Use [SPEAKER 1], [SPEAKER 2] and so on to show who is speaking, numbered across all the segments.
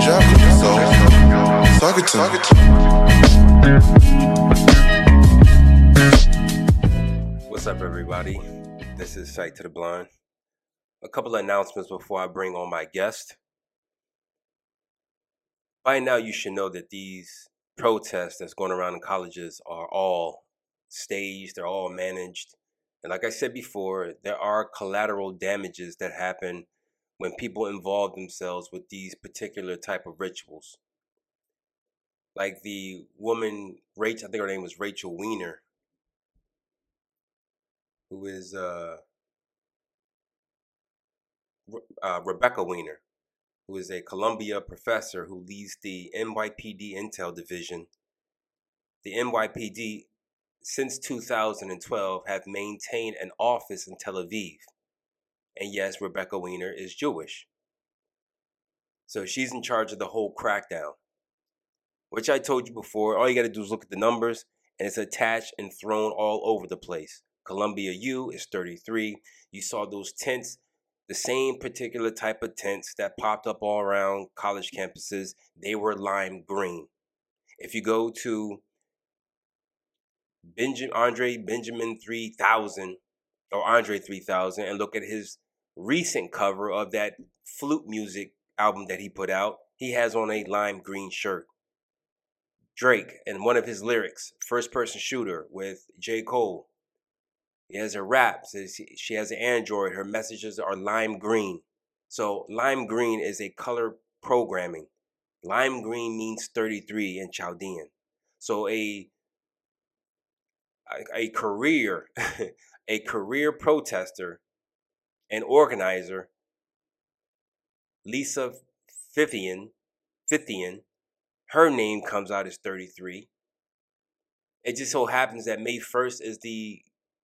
[SPEAKER 1] So, talk it to me.
[SPEAKER 2] What's up, everybody? This is Sight to the Blind. A couple of announcements before I bring on my guest. By now, you should know that these protests that's going around in colleges are all staged, they're all managed. And like I said before, there are collateral damages that happen when people involve themselves with these particular type of rituals. Like the woman, Rachel, I think her name was Rachel Weiner, who is Rebecca Weiner, who is a Columbia professor who leads the NYPD Intel Division. The NYPD, since 2012, have maintained an office in Tel Aviv. And yes, Rebecca Weiner is Jewish. So she's in charge of the whole crackdown, which I told you before. All you got to do is look at the numbers, and it's attached and thrown all over the place. Columbia U is 33. You saw those tents, the same particular type of tents that popped up all around college campuses. They were lime green. If you go to Andre Benjamin 3000 or Andre 3000 and look at his recent cover of that flute music album that he put out, he has on a lime green shirt. Drake, and one of his lyrics, First Person Shooter with J. Cole, he has a rap, says she has an Android, her messages are lime green. So lime green is a color programming. Lime green means 33 in Chaldean. So a career a career protester and organizer, Lisa Fithian, her name comes out as 33. It just so happens that May 1st is the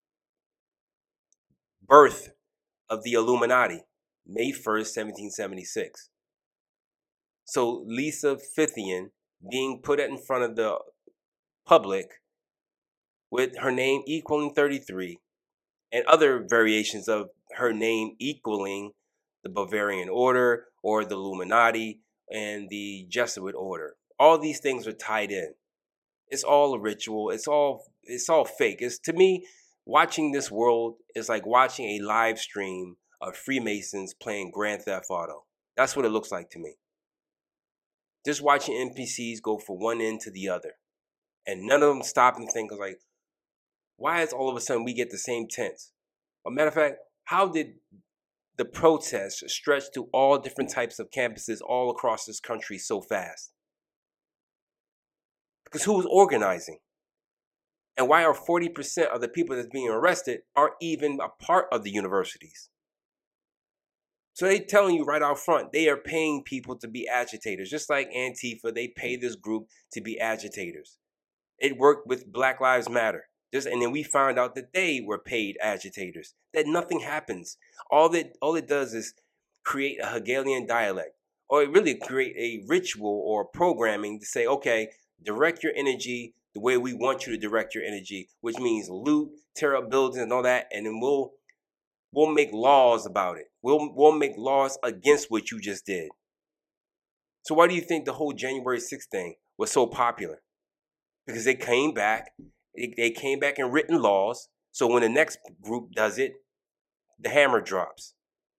[SPEAKER 2] birth of the Illuminati, May 1st, 1776. So Lisa Fithian being put in front of the public with her name equaling 33 and other variations of her name equaling the Bavarian Order or the Illuminati and the Jesuit Order. All these things are tied in. It's all a ritual. It's all fake. It's, to me, watching this world is like watching a live stream of Freemasons playing Grand Theft Auto. That's what it looks like to me. Just watching NPCs go from one end to the other. And none of them stop and think, like, why is all of a sudden we get the same tents? As a matter of fact, how did the protests stretch to all different types of campuses all across this country so fast? Because who was organizing? And why are 40% of the people that's being arrested aren't even a part of the universities? So they're telling you right out front, they are paying people to be agitators. Just like Antifa, they pay this group to be agitators. It worked with Black Lives Matter. And then we found out that they were paid agitators, that nothing happens. All it does is create a Hegelian dialect, or it really create a ritual or programming to say, okay, direct your energy the way we want you to direct your energy, which means loot, tear up buildings and all that, and then we'll make laws about it. We'll make laws against what you just did. So why do you think the whole January 6th thing was so popular? Because they came back. They came back in written laws, so when the next group does it, the hammer drops.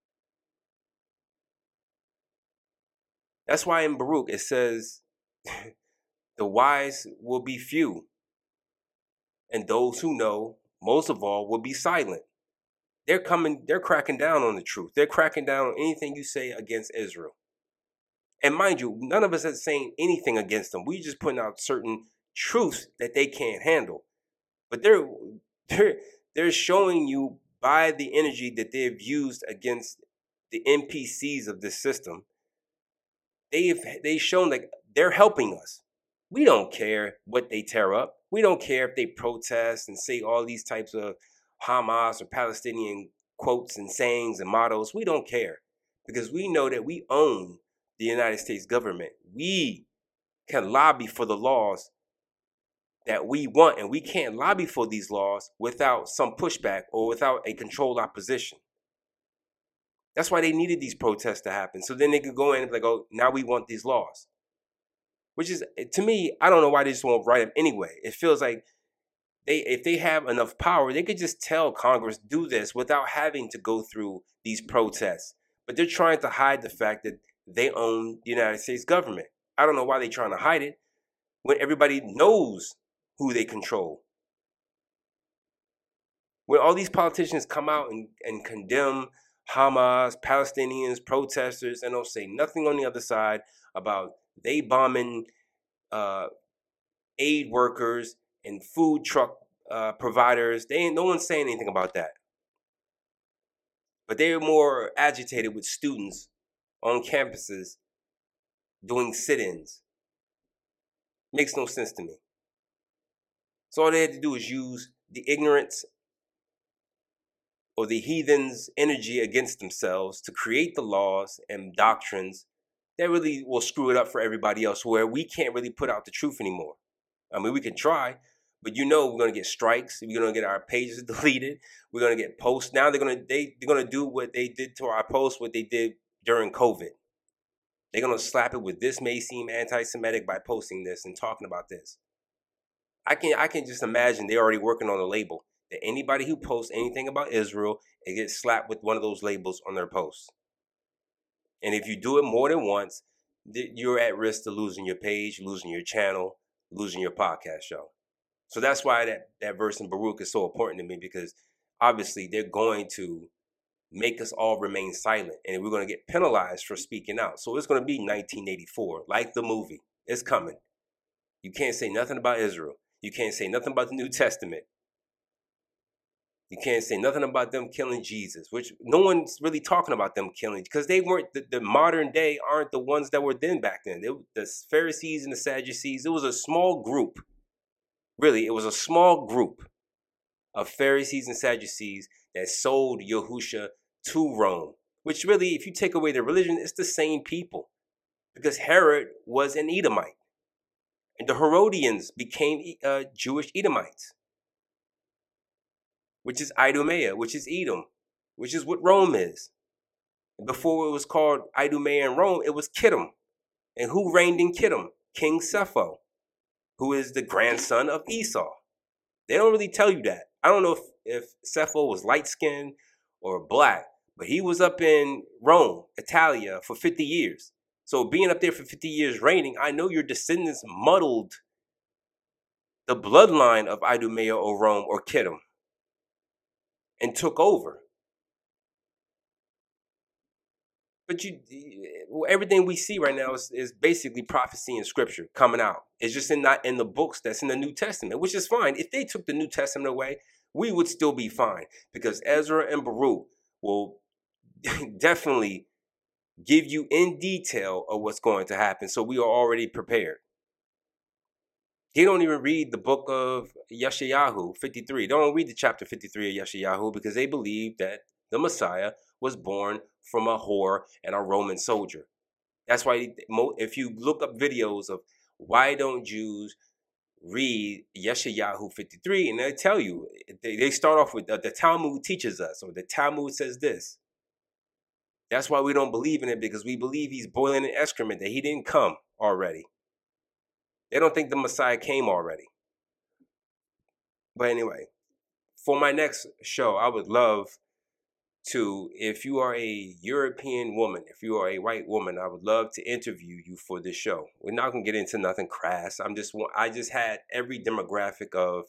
[SPEAKER 2] That's why in Baruch it says, the wise will be few, and those who know, most of all, will be silent. They're cracking down on the truth. They're cracking down on anything you say against Israel. And mind you, none of us is saying anything against them. We just putting out certain truths that they can't handle. But they're showing you by the energy that they've used against the NPCs of this system. They've shown like they're helping us. We don't care what they tear up. We don't care if they protest and say all these types of Hamas or Palestinian quotes and sayings and mottos. We don't care because we know that we own the United States government. We can lobby for the laws that we want, and we can't lobby for these laws without some pushback or without a controlled opposition. That's why they needed these protests to happen. So then they could go in and be like, oh, now we want these laws. Which is, to me, I don't know why they just won't write them anyway. It feels like if they have enough power, they could just tell Congress do this without having to go through these protests. But they're trying to hide the fact that they own the United States government. I don't know why they're trying to hide it when everybody knows who they control. When all these politicians come out and condemn Hamas, Palestinians, protesters, and don't say nothing on the other side about they bombing aid workers and food truck providers. No one's saying anything about that. But they're more agitated with students on campuses doing sit-ins. Makes no sense to me. So all they had to do is use the ignorance or the heathens' energy against themselves to create the laws and doctrines that really will screw it up for everybody else, where we can't really put out the truth anymore. I mean, we can try, but we're going to get strikes. We're going to get our pages deleted. We're going to get posts. Now they're going to do what they did to our posts, what they did during COVID. They're going to slap it with this may seem anti-Semitic by posting this and talking about this. I can just imagine they're already working on a label that anybody who posts anything about Israel, it gets slapped with one of those labels on their posts. And if you do it more than once, you're at risk of losing your page, losing your channel, losing your podcast show. So that's why that verse in Baruch is so important to me, because obviously they're going to make us all remain silent, and we're going to get penalized for speaking out. So it's going to be 1984, like the movie. It's coming. You can't say nothing about Israel. You can't say nothing about the New Testament. You can't say nothing about them killing Jesus, which no one's really talking about them killing, because they weren't, the modern day aren't the ones that were then back then. The Pharisees and the Sadducees, it was a small group. Really, it was a small group of Pharisees and Sadducees that sold Yahusha to Rome, which really, if you take away their religion, it's the same people, because Herod was an Edomite, and the Herodians became Jewish Edomites, which is Idumea, which is Edom, which is what Rome is. Before it was called Idumea in Rome, it was Kittim. And who reigned in Kittim? King Sepho, who is the grandson of Esau. They don't really tell you that. I don't know if Sepho was light-skinned or black, but he was up in Rome, Italia, for 50 years. So being up there for 50 years reigning, I know your descendants muddled the bloodline of Idumea or Rome or Kittim and took over. But everything we see right now is basically prophecy and scripture coming out. It's just not in the books that's in the New Testament, which is fine. If they took the New Testament away, we would still be fine, because Ezra and Baruch will definitely give you in detail of what's going to happen, so we are already prepared. They don't even read the book of Yeshayahu 53. They don't read the chapter 53 of Yeshayahu, because they believe that the Messiah was born from a whore and a Roman soldier. That's why if you look up videos of why don't Jews read Yeshayahu 53, and they tell you, they start off with the Talmud teaches us, or the Talmud says this. That's why we don't believe in it, because we believe he's boiling in excrement, that he didn't come already. They don't think the Messiah came already. But anyway, for my next show, I would love to, if you are a European woman, if you are a white woman, I would love to interview you for this show. We're not going to get into nothing crass. I just had every demographic of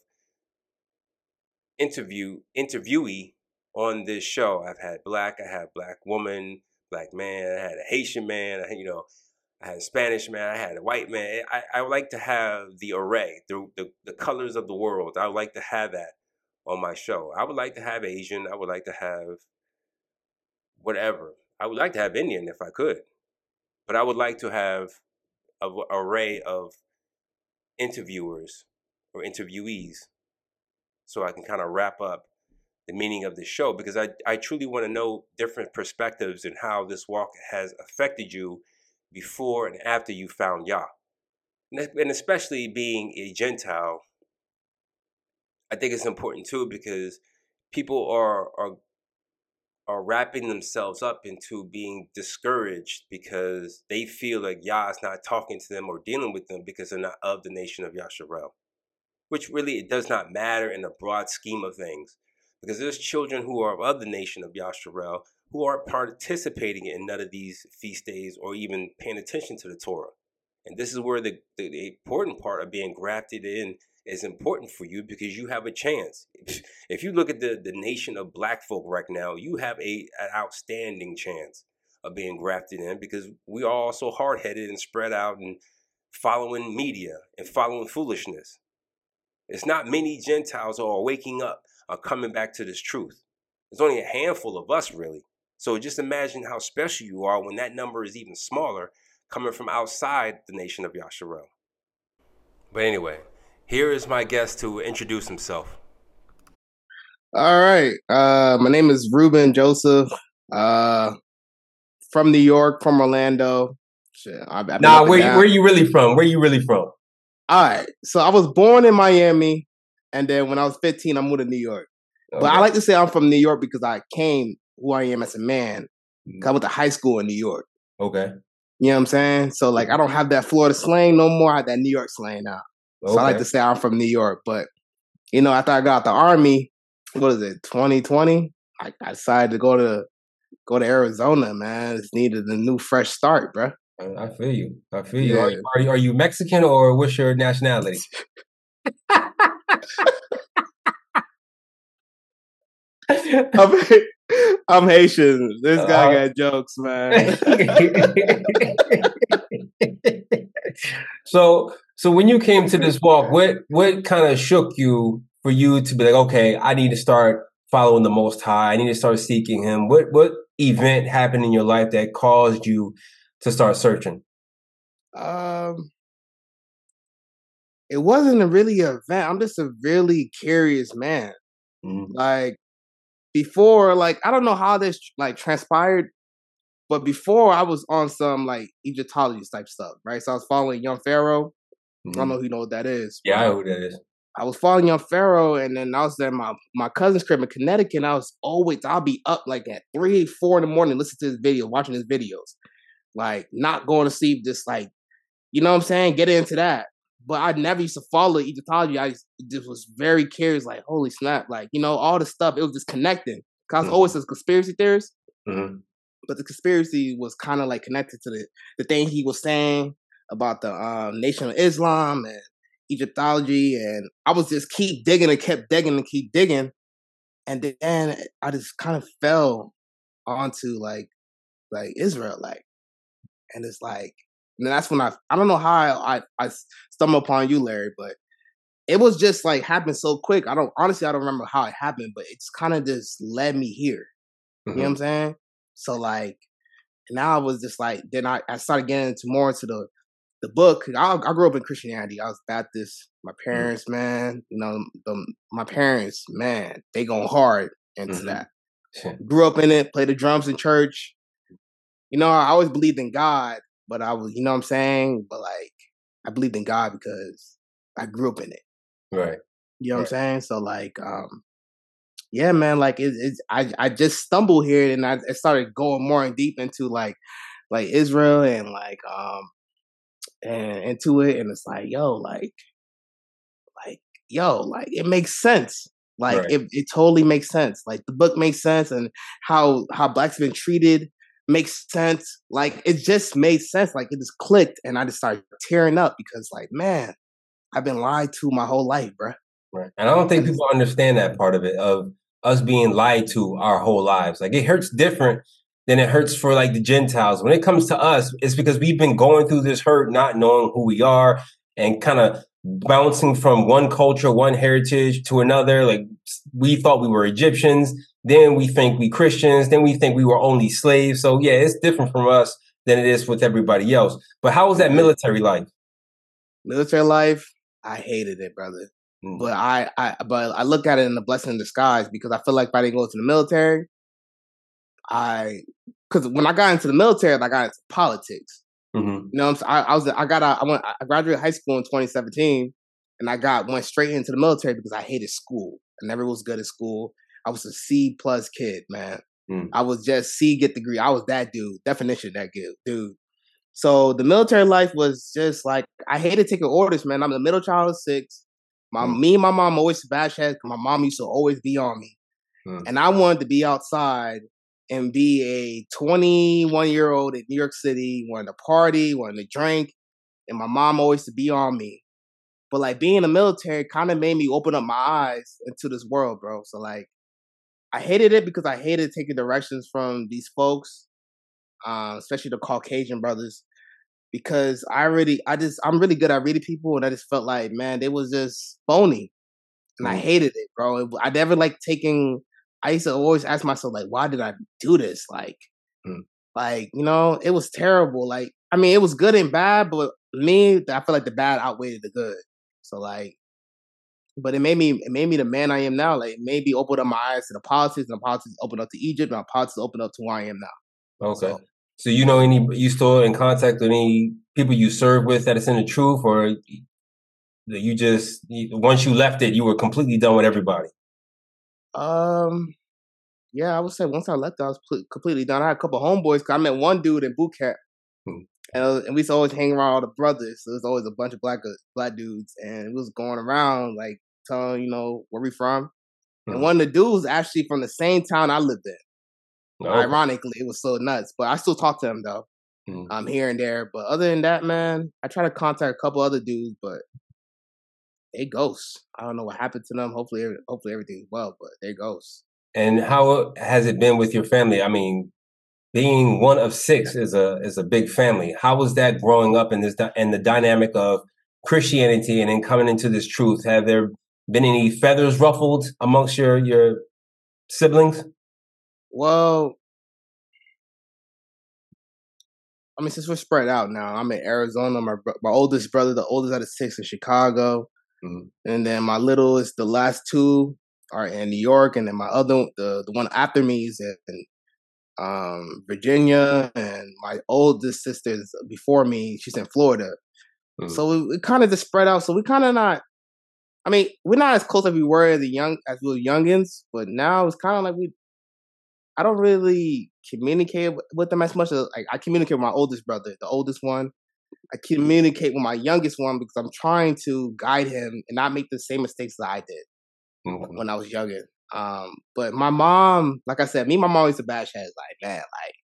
[SPEAKER 2] interviewee on this show. I've had black, I had black woman, black man, I had a Haitian man, I had a Spanish man, I had a white man. I would like to have the array, the colors of the world. I would like to have that on my show. I would like to have Asian. I would like to have whatever. I would like to have Indian if I could. But I would like to have an array of interviewers or interviewees, so I can kind of wrap up the meaning of this show, because I truly want to know different perspectives and how this walk has affected you before and after you found Yah. And especially being a Gentile, I think it's important too, because people are are wrapping themselves up into being discouraged because they feel like Yah is not talking to them or dealing with them because they're not of the nation of Yasharel. Which really, it does not matter in the broad scheme of things, because there's children who are of the nation of Yasharel who aren't participating in none of these feast days or even paying attention to the Torah. And this is where the important part of being grafted in is important for you, because you have a chance. If you look at the nation of black folk right now, you have an outstanding chance of being grafted in, because we are all so hard-headed and spread out and following media and following foolishness. It's not many Gentiles who are waking up, are coming back to this truth. There's only a handful of us, really. So just imagine how special you are when that number is even smaller, coming from outside the nation of Yasharel. But anyway, here is my guest to introduce himself.
[SPEAKER 3] All right. My name is Ruben Joseph. From New York, from Orlando. Shit,
[SPEAKER 2] where you really from? Where you really from?
[SPEAKER 3] All right. So I was born in Miami, and then when I was 15, I moved to New York. Okay. But I like to say I'm from New York because I came who I am as a man. I went to high school in New York.
[SPEAKER 2] Okay.
[SPEAKER 3] You know what I'm saying? So like I don't have that Florida slang no more. I have that New York slang now. Okay. So I like to say I'm from New York. But you know, after I got out the army, what is it, 2020? I decided to go to Arizona, man. It's needed a new fresh start, bro.
[SPEAKER 2] I feel you. Yeah. Are you Mexican or what's your nationality?
[SPEAKER 3] I'm Haitian. This guy got jokes, man.
[SPEAKER 2] So when you came to this walk, what kind of shook you for you to be like, okay, I need to start following the Most High. I need to start seeking Him. What event happened in your life that caused you to start searching?
[SPEAKER 3] It wasn't really an event. I'm just a really curious man. Mm-hmm. Like before, like I don't know how this like transpired, but before I was on some like Egyptology type stuff, right? So I was following Young Pharaoh. Mm-hmm. I don't know if you know what that is.
[SPEAKER 2] Yeah, I know who that is.
[SPEAKER 3] I was following Young Pharaoh, and then I was at my cousin's crib in Connecticut. And I'll be up like at 3, 4 in the morning, listening to his video, watching his videos, like not going to sleep, just like, you know what I'm saying, get into that. But I never used to follow Egyptology. I just was very curious, like, holy snap, like, you know, all the stuff, it was just connecting. Cause I was always a conspiracy theorist, but the conspiracy was kind of like connected to the thing he was saying about the Nation of Islam and Egyptology, and I was just keep digging and kept digging and keep digging, and then I just kind of fell onto like Israel, like, and it's like, and that's when I don't know how I stumbled upon you, Larry, but it was just like happened so quick. I don't remember how it happened, but it's kind of just led me here. Mm-hmm. You know what I'm saying? So like, now I was just like, then I started getting more into the book. I grew up in Christianity. I was Baptist. My parents, man, you know, my parents, man, they going hard into that. Grew up in it, played the drums in church. You know, I always believed in God, but I was, you know what I'm saying? But like, I believed in God because I grew up in it.
[SPEAKER 2] Right.
[SPEAKER 3] You know what I'm saying? So like, yeah, man, like I just stumbled here, and I started going more in deep into like Israel and like, and into it, and it's like, like it makes sense. Like it totally makes sense. Like the book makes sense, and how blacks been treated makes sense. Like it just made sense. Like it just clicked, and I just started tearing up because like, man, I've been lied to my whole life, bro.
[SPEAKER 2] Right. And I don't think people understand that part of it, of us being lied to our whole lives. Like it hurts different than it hurts for like the Gentiles. When it comes to us, it's because we've been going through this hurt, not knowing who we are, and kind of bouncing from one culture, one heritage to another. Like we thought we were Egyptians, then we think we Christians, then we think we were only slaves. So yeah, it's different from us than it is with everybody else. But how was that military life?
[SPEAKER 3] Military life, I hated it, brother. But I look at it in a blessing in disguise, because I feel like if I didn't go to the military, because when I got into the military, I got into politics. Mm-hmm. You know what I'm saying? I graduated high school in 2017, and I went straight into the military because I hated school. I never was good at school. I was a C+ kid, man.
[SPEAKER 2] Mm.
[SPEAKER 3] I was just C, get degree. I was that dude. Definition of that dude. So the military life was just like, I hated taking orders, man. I'm the middle child of 6. Me and my mom always bash heads. My mom used to always be on me. And I wanted to be outside and be a 21-year-old in New York City, wanting to party, wanting to drink. And my mom always to be on me. But like being in the military kind of made me open up my eyes into this world, bro. So like, I hated it because I hated taking directions from these folks, especially the Caucasian brothers, because I'm really good at reading people, and I just felt like, man, they was just phony, and I hated it, bro. I never like taking. I used to always ask myself, like, why did I do this? Like, it was terrible. Like, I mean, it was good and bad, but me, I feel like the bad outweighed the good. So like, but it made me the man I am now. Like, it made me open up my eyes to the politics, and the politics opened up to Egypt, and the politics opened up to who I am now.
[SPEAKER 2] Okay. So you still in contact with any people you serve with that is in the truth, or you just once you left it, you were completely done with everybody?
[SPEAKER 3] Yeah, I would say once I left, I was completely done. I had a couple homeboys. Cause I met one dude in boot camp, and we used to always hang around all the brothers. So there's always a bunch of black dudes, and we was going around like telling where we from. And one of the dudes actually from the same town I lived in. Okay. Ironically, it was so nuts. But I still talk to him though, here and there. But other than that, man, I try to contact a couple other dudes, but they ghosts. I don't know what happened to them. Hopefully everything's well, but they ghosts.
[SPEAKER 2] And how has it been with your family? I mean, being one of 6 is a big family. How was that growing up in the dynamic of Christianity and then coming into this truth? Have there been any feathers ruffled amongst your siblings?
[SPEAKER 3] Well, I mean, since we're spread out now, I'm in Arizona. My oldest brother, the oldest out of 6, in Chicago, and then my littlest, the last 2 are in New York, and then my other, the one after me is in Virginia, and my oldest sister's before me, she's in Florida. So we kind of just spread out. So we kind of not. I mean, we're not as close as we were as we were youngins, but now it's kind of like I don't really communicate with them as much as I communicate with my oldest brother, the oldest one. I communicate with my youngest one because I'm trying to guide him and not make the same mistakes that I did when I was younger. But my mom, like I said, me and my mom used to bash heads. Like,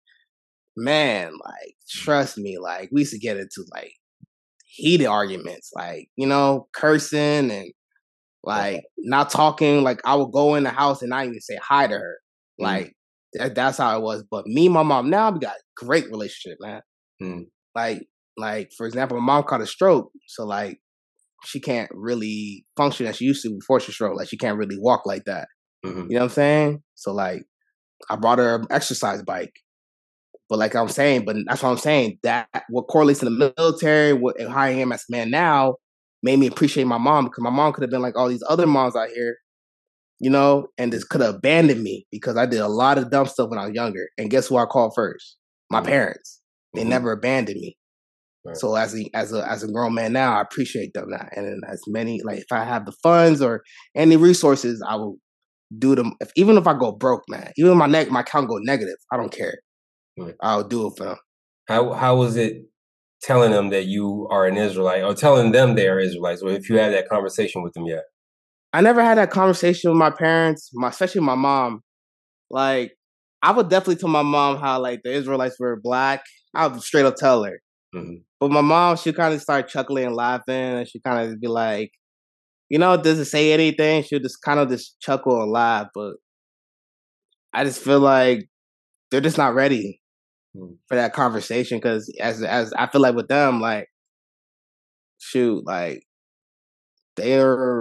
[SPEAKER 3] man, trust me, like we used to get into like heated arguments, like cursing and like not talking. Like I would go in the house and not even say hi to her. Like that's how it was. But me and my mom now, we got a great relationship, man. Like for example, my mom caught a stroke, so like she can't really function as she used to before she stroked. Like she can't really walk like that. You know what I'm saying? So like I brought her an exercise bike. But like I'm saying, but that's what I'm saying. That what correlates to the military, and how I am as a man now, made me appreciate my mom, because my mom could have been like all these other moms out here, and just could have abandoned me because I did a lot of dumb stuff when I was younger. And guess who I called first? My parents. They never abandoned me. Right. So as a grown man now, I appreciate them now. And as many, like if I have the funds or any resources, I will do them. Even if I go broke, man, even if my account go negative, I don't care. Right. I'll do it for them.
[SPEAKER 2] How was it telling them that you are an Israelite, or telling them they are Israelites, or if you had that conversation with them yet?
[SPEAKER 3] I never had that conversation with my parents, especially my mom. Like, I would definitely tell my mom how like the Israelites were black. I would straight up tell her. But my mom, she kind of start chuckling and laughing, and she kind of be like, doesn't say anything. She'll just kind of just chuckle and laugh. But I just feel like they're just not ready for that conversation, because as I feel like with them, like, shoot, like they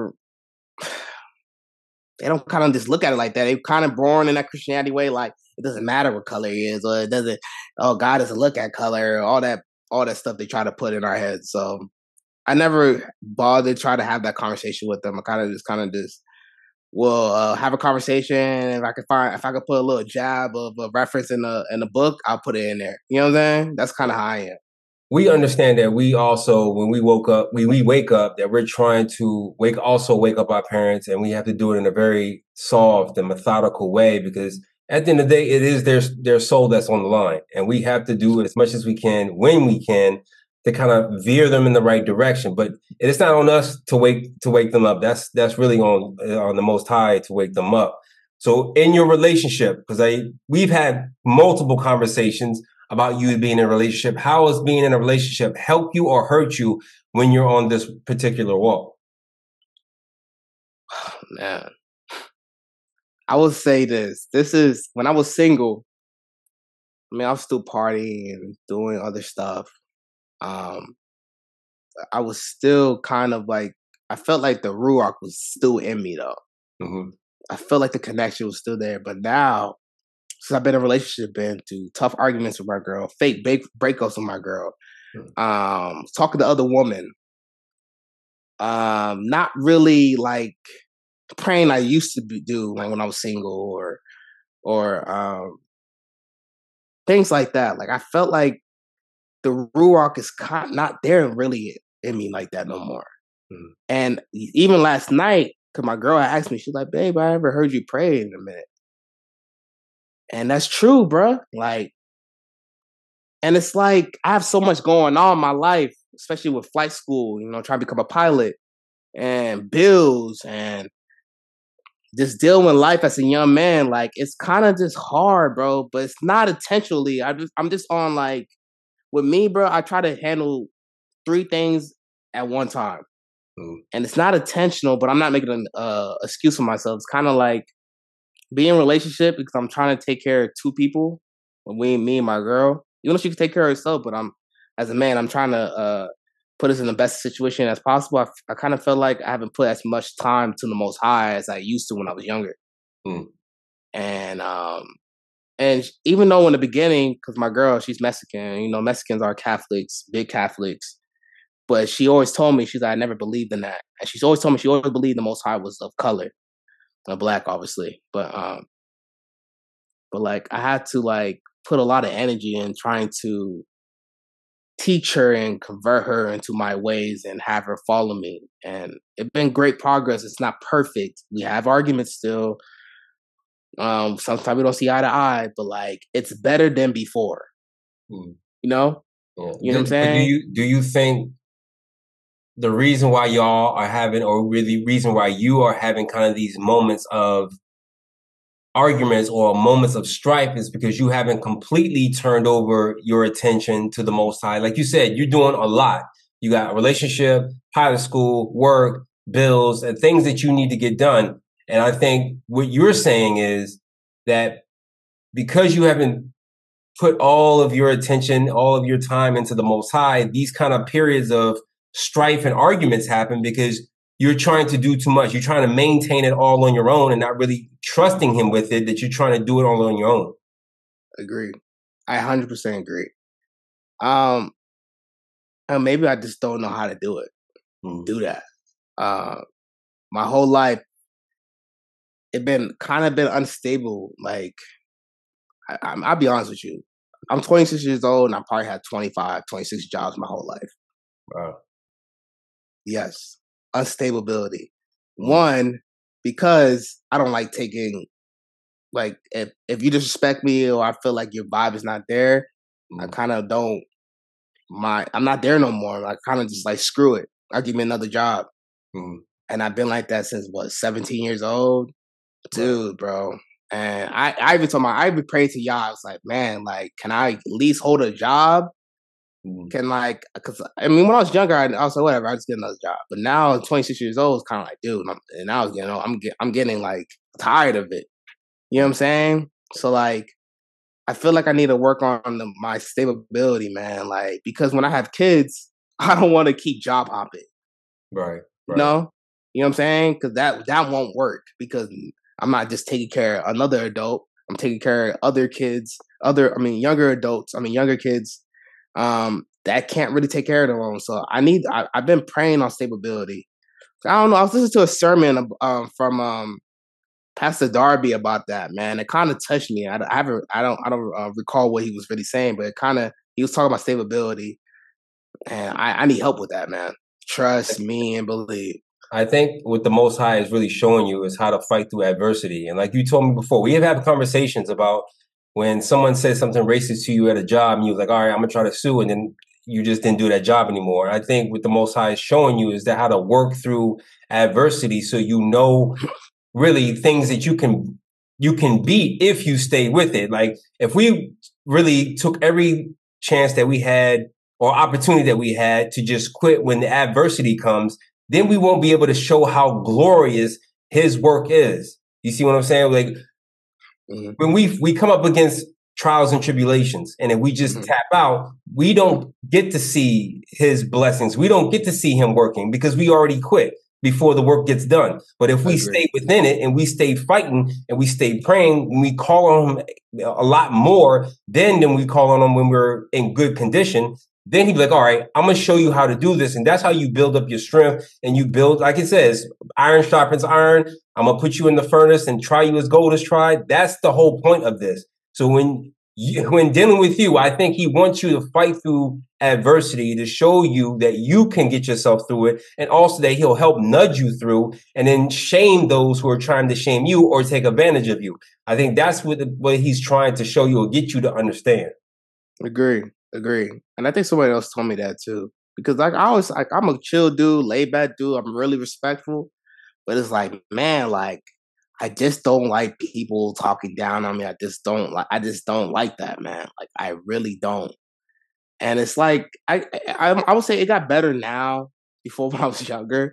[SPEAKER 3] don't kind of just look at it like that. They kind of born in that Christianity way, like it doesn't matter what color he is, or God doesn't look at color, all that stuff they try to put in our heads. So I never bothered to try to have that conversation with them. I kind of just will have a conversation. If I could put a little jab of a reference in the book, I'll put it in there. You know what I'm saying? That's kind of how I am.
[SPEAKER 2] We understand that we also, when we wake up, that we're trying to wake up our parents, and we have to do it in a very soft and methodical way, because At the end of the day, it is their soul that's on the line, and we have to do as much as we can when we can to kind of veer them in the right direction. But it's not on us to wake them up. That's really on the Most High to wake them up. So in your relationship, because we've had multiple conversations about you being in a relationship. How has being in a relationship help you or hurt you when you're on this particular walk?
[SPEAKER 3] Man, I will say this. This is when I was single. I mean, I was still partying and doing other stuff. Um, I was still kind of like, I felt like the Ruach was still in me though.
[SPEAKER 2] Mm-hmm.
[SPEAKER 3] I felt like the connection was still there. But now, since I've been in a relationship, been through tough arguments with my girl, fake breakups with my girl, talking to other women, not really like praying I used to do like when I was single or things like that. Like I felt like the Ruach is not there really in me like that no more. Mm-hmm. And even last night, because my girl asked me, she's like, "Babe, I ever heard you pray in a minute." And that's true, bruh. Like, and it's like I have so much going on in my life, especially with flight school, trying to become a pilot and bills and just dealing with life as a young man. Like, it's kind of just hard, bro, but it's not intentionally. I'm just on like, with me, bro, I try to handle 3 things at one time. And it's not intentional, but I'm not making an excuse for myself. It's kind of like being in a relationship because I'm trying to take care of 2 people. Me and my girl. Even though she can take care of herself, but as a man, I'm trying to put us in the best situation as possible. I kind of felt like I haven't put as much time to the Most High as I used to when I was younger. And even though in the beginning, because my girl, she's Mexican, Mexicans are Catholics, big Catholics. But she always told me, she's like, I never believed in that. And she's always told me she always believed the Most High was of color. Black, obviously. But like I had to like put a lot of energy in trying to teach her and convert her into my ways and have her follow me. And it's been great progress. It's not perfect. We have arguments still. Sometimes we don't see eye to eye, but like it's better than before. You know?
[SPEAKER 2] Yeah.
[SPEAKER 3] You know what I'm saying?
[SPEAKER 2] Do you think the reason why y'all are having, or really reason why you are having kind of these moments of arguments or moments of strife is because you haven't completely turned over your attention to the Most High? Like you said, you're doing a lot. You got a relationship, pilot school, work, bills, and things that you need to get done. And I think what you're saying is that because you haven't put all of your attention, all of your time into the Most High, these kind of periods of strife and arguments happen because you're trying to do too much. You're trying to maintain it all on your own and not really trusting him with it, that you're trying to do it all on your own.
[SPEAKER 3] Agreed. I 100% agree. And maybe I just don't know how to do it. Do that. My whole life, it been unstable. Like, I'll be honest with you. I'm 26 years old and I probably had 25, 26 jobs my whole life.
[SPEAKER 2] Wow.
[SPEAKER 3] Yes. Unstability. One, because I don't like taking, like, if you disrespect me or I feel like your vibe is not there, I kind of don't mind. I'm not there no more. I kind of just like, screw it. I'll give me another job. And I've been like that since, 17 years old? Dude, bro. And I even prayed to y'all. I was like, man, like, can I at least hold a job? Can like, because I mean, when I was younger, I was like, whatever, I'll just get another job. But now, I'm 26 years old, it's kind of like, dude, and I was getting, I'm getting like tired of it. You know what I'm saying? So like, I feel like I need to work on my stability, man. Like, because when I have kids, I don't want to keep job hopping.
[SPEAKER 2] Right.
[SPEAKER 3] You know what I'm saying? Because that won't work because I'm not just taking care of another adult. I'm taking care of other kids, younger adults, younger kids that can't really take care of their own. So I've been praying on stability. I don't know. I was listening to a sermon from Pastor Darby about that, man. It kind of touched me. I don't recall what he was really saying, but he was talking about stability, and I need help with that, man. Trust me and believe.
[SPEAKER 2] I think what the Most High is really showing you is how to fight through adversity. And like you told me before, we have had conversations about when someone says something racist to you at a job, and you was like, "All right, I'm gonna try to sue," and then you just didn't do that job anymore. I think what the Most High is showing you is that how to work through adversity, so you know really things that you can beat if you stay with it. Like if we really took every chance that we had or opportunity that we had to just quit when the adversity comes, then we won't be able to show how glorious his work is. You see what I'm saying? Like when we come up against trials and tribulations, and if we just tap out, we don't get to see his blessings. We don't get to see him working because we already quit before the work gets done. But if we stay within it and we stay fighting and we stay praying, and we call on him a lot more than we call on him when we're in good condition, then he'd be like, all right, I'm going to show you how to do this. And that's how you build up your strength. And you build, like it says, iron sharpens iron. I'm going to put you in the furnace and try you as gold is tried. That's the whole point of this. So when dealing with you, I think he wants you to fight through adversity to show you that you can get yourself through it. And also that he'll help nudge you through and then shame those who are trying to shame you or take advantage of you. I think that's what he's trying to show you or get you to understand.
[SPEAKER 3] Agree. And I think somebody else told me that too. Because like I was like, I'm a chill dude, laid back dude. I'm really respectful. But it's like, man, like I just don't like people talking down on me. I just don't like that, man. Like I really don't. And it's like I would say it got better now before when I was younger.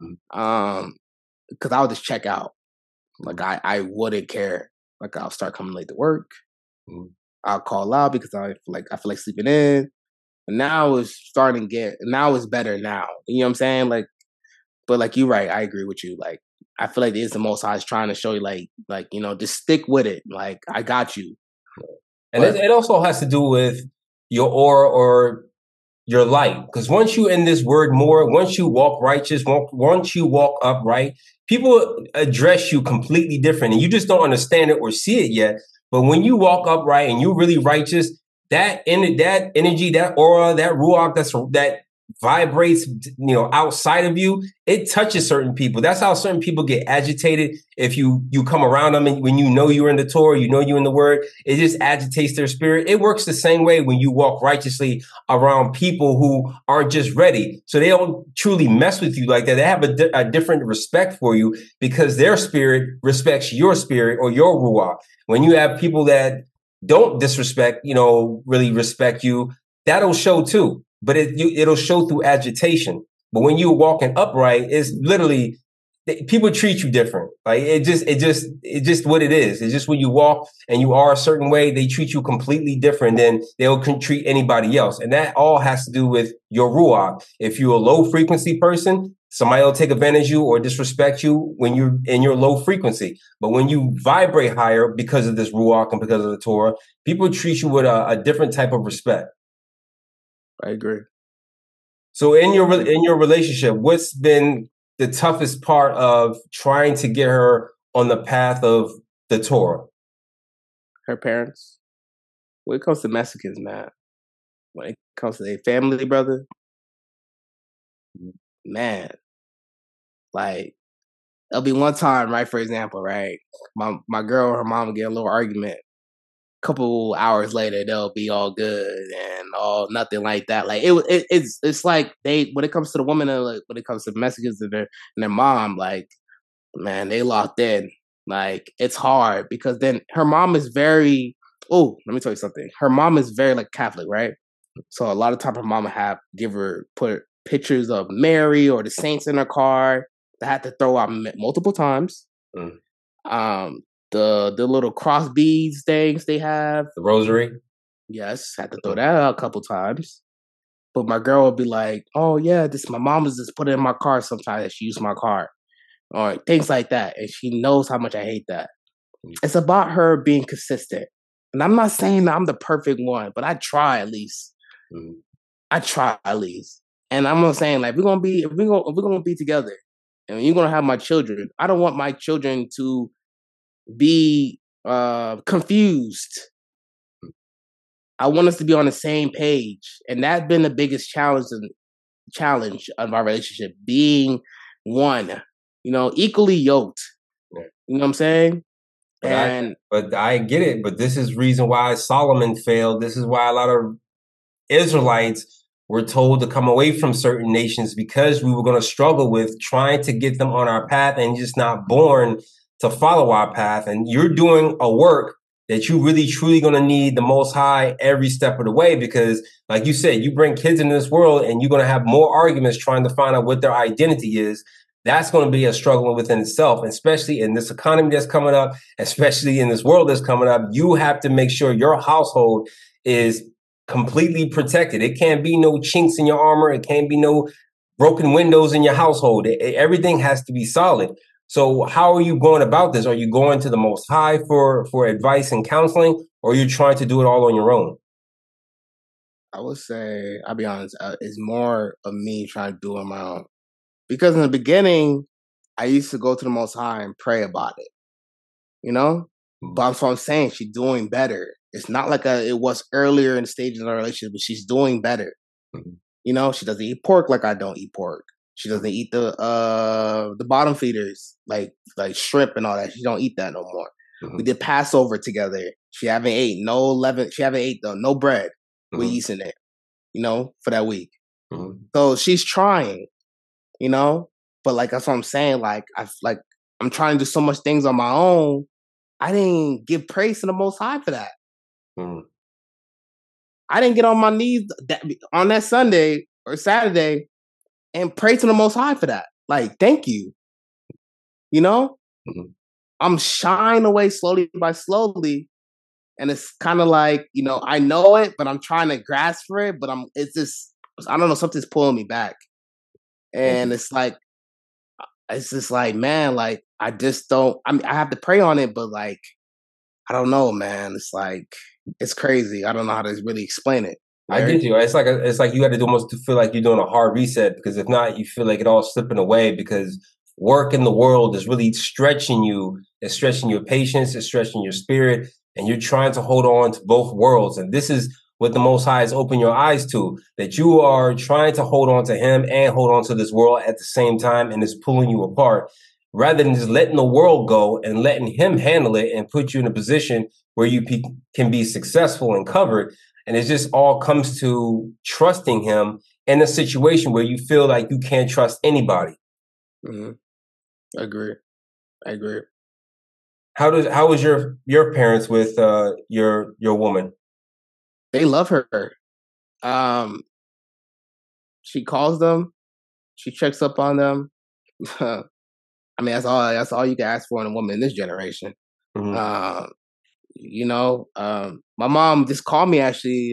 [SPEAKER 3] Because I would just check out. Like I wouldn't care. Like I'll start coming late to work. I'll call out because I feel like sleeping in. And now it's starting to get. Now it's better now. You know what I'm saying? Like, but like you're right. I agree with you. Like I feel like it is the Most High is trying to show you, like you know, just stick with it. Like I got you.
[SPEAKER 2] And it also has to do with your aura or your light. Because once you in this word more, once you walk righteous, once you walk upright, people address you completely different. And you just don't understand it or see it yet. But when you walk upright and you're really righteous, that energy, that aura, that ruach, that vibrates, outside of you, it touches certain people. That's how certain people get agitated. If you come around them and when you know you're in the Torah, you know you're in the Word, it just agitates their spirit. It works the same way when you walk righteously around people who aren't just ready. So they don't truly mess with you like that. They have a different respect for you because their spirit respects your spirit or your ruach. When you have people that don't disrespect, really respect you, that'll show too. But it'll show through agitation. But when you're walking upright, it's literally people treat you different. Like it's just what it is. It's just when you walk and you are a certain way, they treat you completely different than they'll treat anybody else. And that all has to do with your ruach. If you're a low frequency person, somebody will take advantage of you or disrespect you when you're in your low frequency. But when you vibrate higher because of this ruach and because of the Torah, people treat you with a different type of respect.
[SPEAKER 3] I agree.
[SPEAKER 2] So in your relationship, what's been the toughest part of trying to get her on the path of the Torah?
[SPEAKER 3] Her parents. When it comes to Mexicans, man, when it comes to their family, brother, man, like there'll be one time, right? For example, right, my girl and her mom get a little argument. Couple hours later, they'll be all good and all nothing like that. Like it's like they when it comes to the woman, like when it comes to Mexicans and their mom, like man, they locked in. Like it's hard because then her mom is very. Oh, let me tell you something. Her mom is very like Catholic, right? So a lot of time her mom would give her put pictures of Mary or the saints in her car. They had to throw out multiple times. The little cross beads things they have.
[SPEAKER 2] The rosary?
[SPEAKER 3] Yes, had to throw that out a couple times. But my girl would be like, oh yeah, my mom was just put it in my car sometimes that she used my car. Or things like that. And she knows how much I hate that. It's about her being consistent. And I'm not saying that I'm the perfect one, but I try at least. I try at least. And I'm not saying like if we're gonna be together and you're gonna have my children, I don't want my children to be confused. I want us to be on the same page, and that's been the biggest challenge of our relationship, being one, equally yoked.
[SPEAKER 2] Yeah.
[SPEAKER 3] You know what I'm saying?
[SPEAKER 2] But I get it. But this is reason why Solomon failed. This is why a lot of Israelites were told to come away from certain nations, because we were going to struggle with trying to get them on our path and just not born to follow our path. And you're doing a work that you really truly going to need the Most High every step of the way, because like you said, you bring kids into this world and you're going to have more arguments trying to find out what their identity is. That's going to be a struggle within itself, especially in this economy that's coming up, especially in this world that's coming up. You have to make sure your household is completely protected. It can't be no chinks in your armor. It can't be no broken windows in your household. Everything has to be solid. So how are you going about this? Are you going to the Most High for advice and counseling, or are you trying to do it all on your own?
[SPEAKER 3] I would say, I'll be honest, it's more of me trying to do it on my own. Because in the beginning, I used to go to the Most High and pray about it, But that's what I'm saying. She's doing better. It's not like it was earlier in the stages of our relationship, but she's doing better. Mm-hmm. She doesn't eat pork like I don't eat pork. She doesn't eat the bottom feeders like shrimp and all that. She don't eat that no more. Mm-hmm. We did Passover together. She haven't ate no leaven. She haven't ate no bread with yeast in it, for that week. Mm-hmm. So she's trying, But like that's what I'm saying. Like I'm trying to do so much things on my own. I didn't give praise to the Most High for that. Mm. I didn't get on my knees on that Sunday or Saturday and pray to the Most High for that. Like, thank you. Mm-hmm. I'm shying away slowly by slowly. And it's kind of like, I know it, but I'm trying to grasp for it. But it's just, I don't know, something's pulling me back. And it's just like, man, like, I just don't, I have to pray on it, but like, I don't know, man. It's like, it's crazy. I don't know how to really explain it.
[SPEAKER 2] Right? I get you. It's like you got to almost feel like you're doing a hard reset, because if not, you feel like it all slipping away, because work in the world is really stretching you. It's stretching your patience. It's stretching your spirit. And you're trying to hold on to both worlds. And this is what the Most High has opened your eyes to, that you are trying to hold on to Him and hold on to this world at the same time, and it's pulling you apart, rather than just letting the world go and letting Him handle it and put you in a position where you can be successful and covered. And it just all comes to trusting Him in a situation where you feel like you can't trust anybody.
[SPEAKER 3] Mm-hmm. I agree.
[SPEAKER 2] How was your parents with your woman?
[SPEAKER 3] They love her. She calls them. She checks up on them. I mean, that's all you can ask for in a woman in this generation. Mm-hmm. My mom just called me actually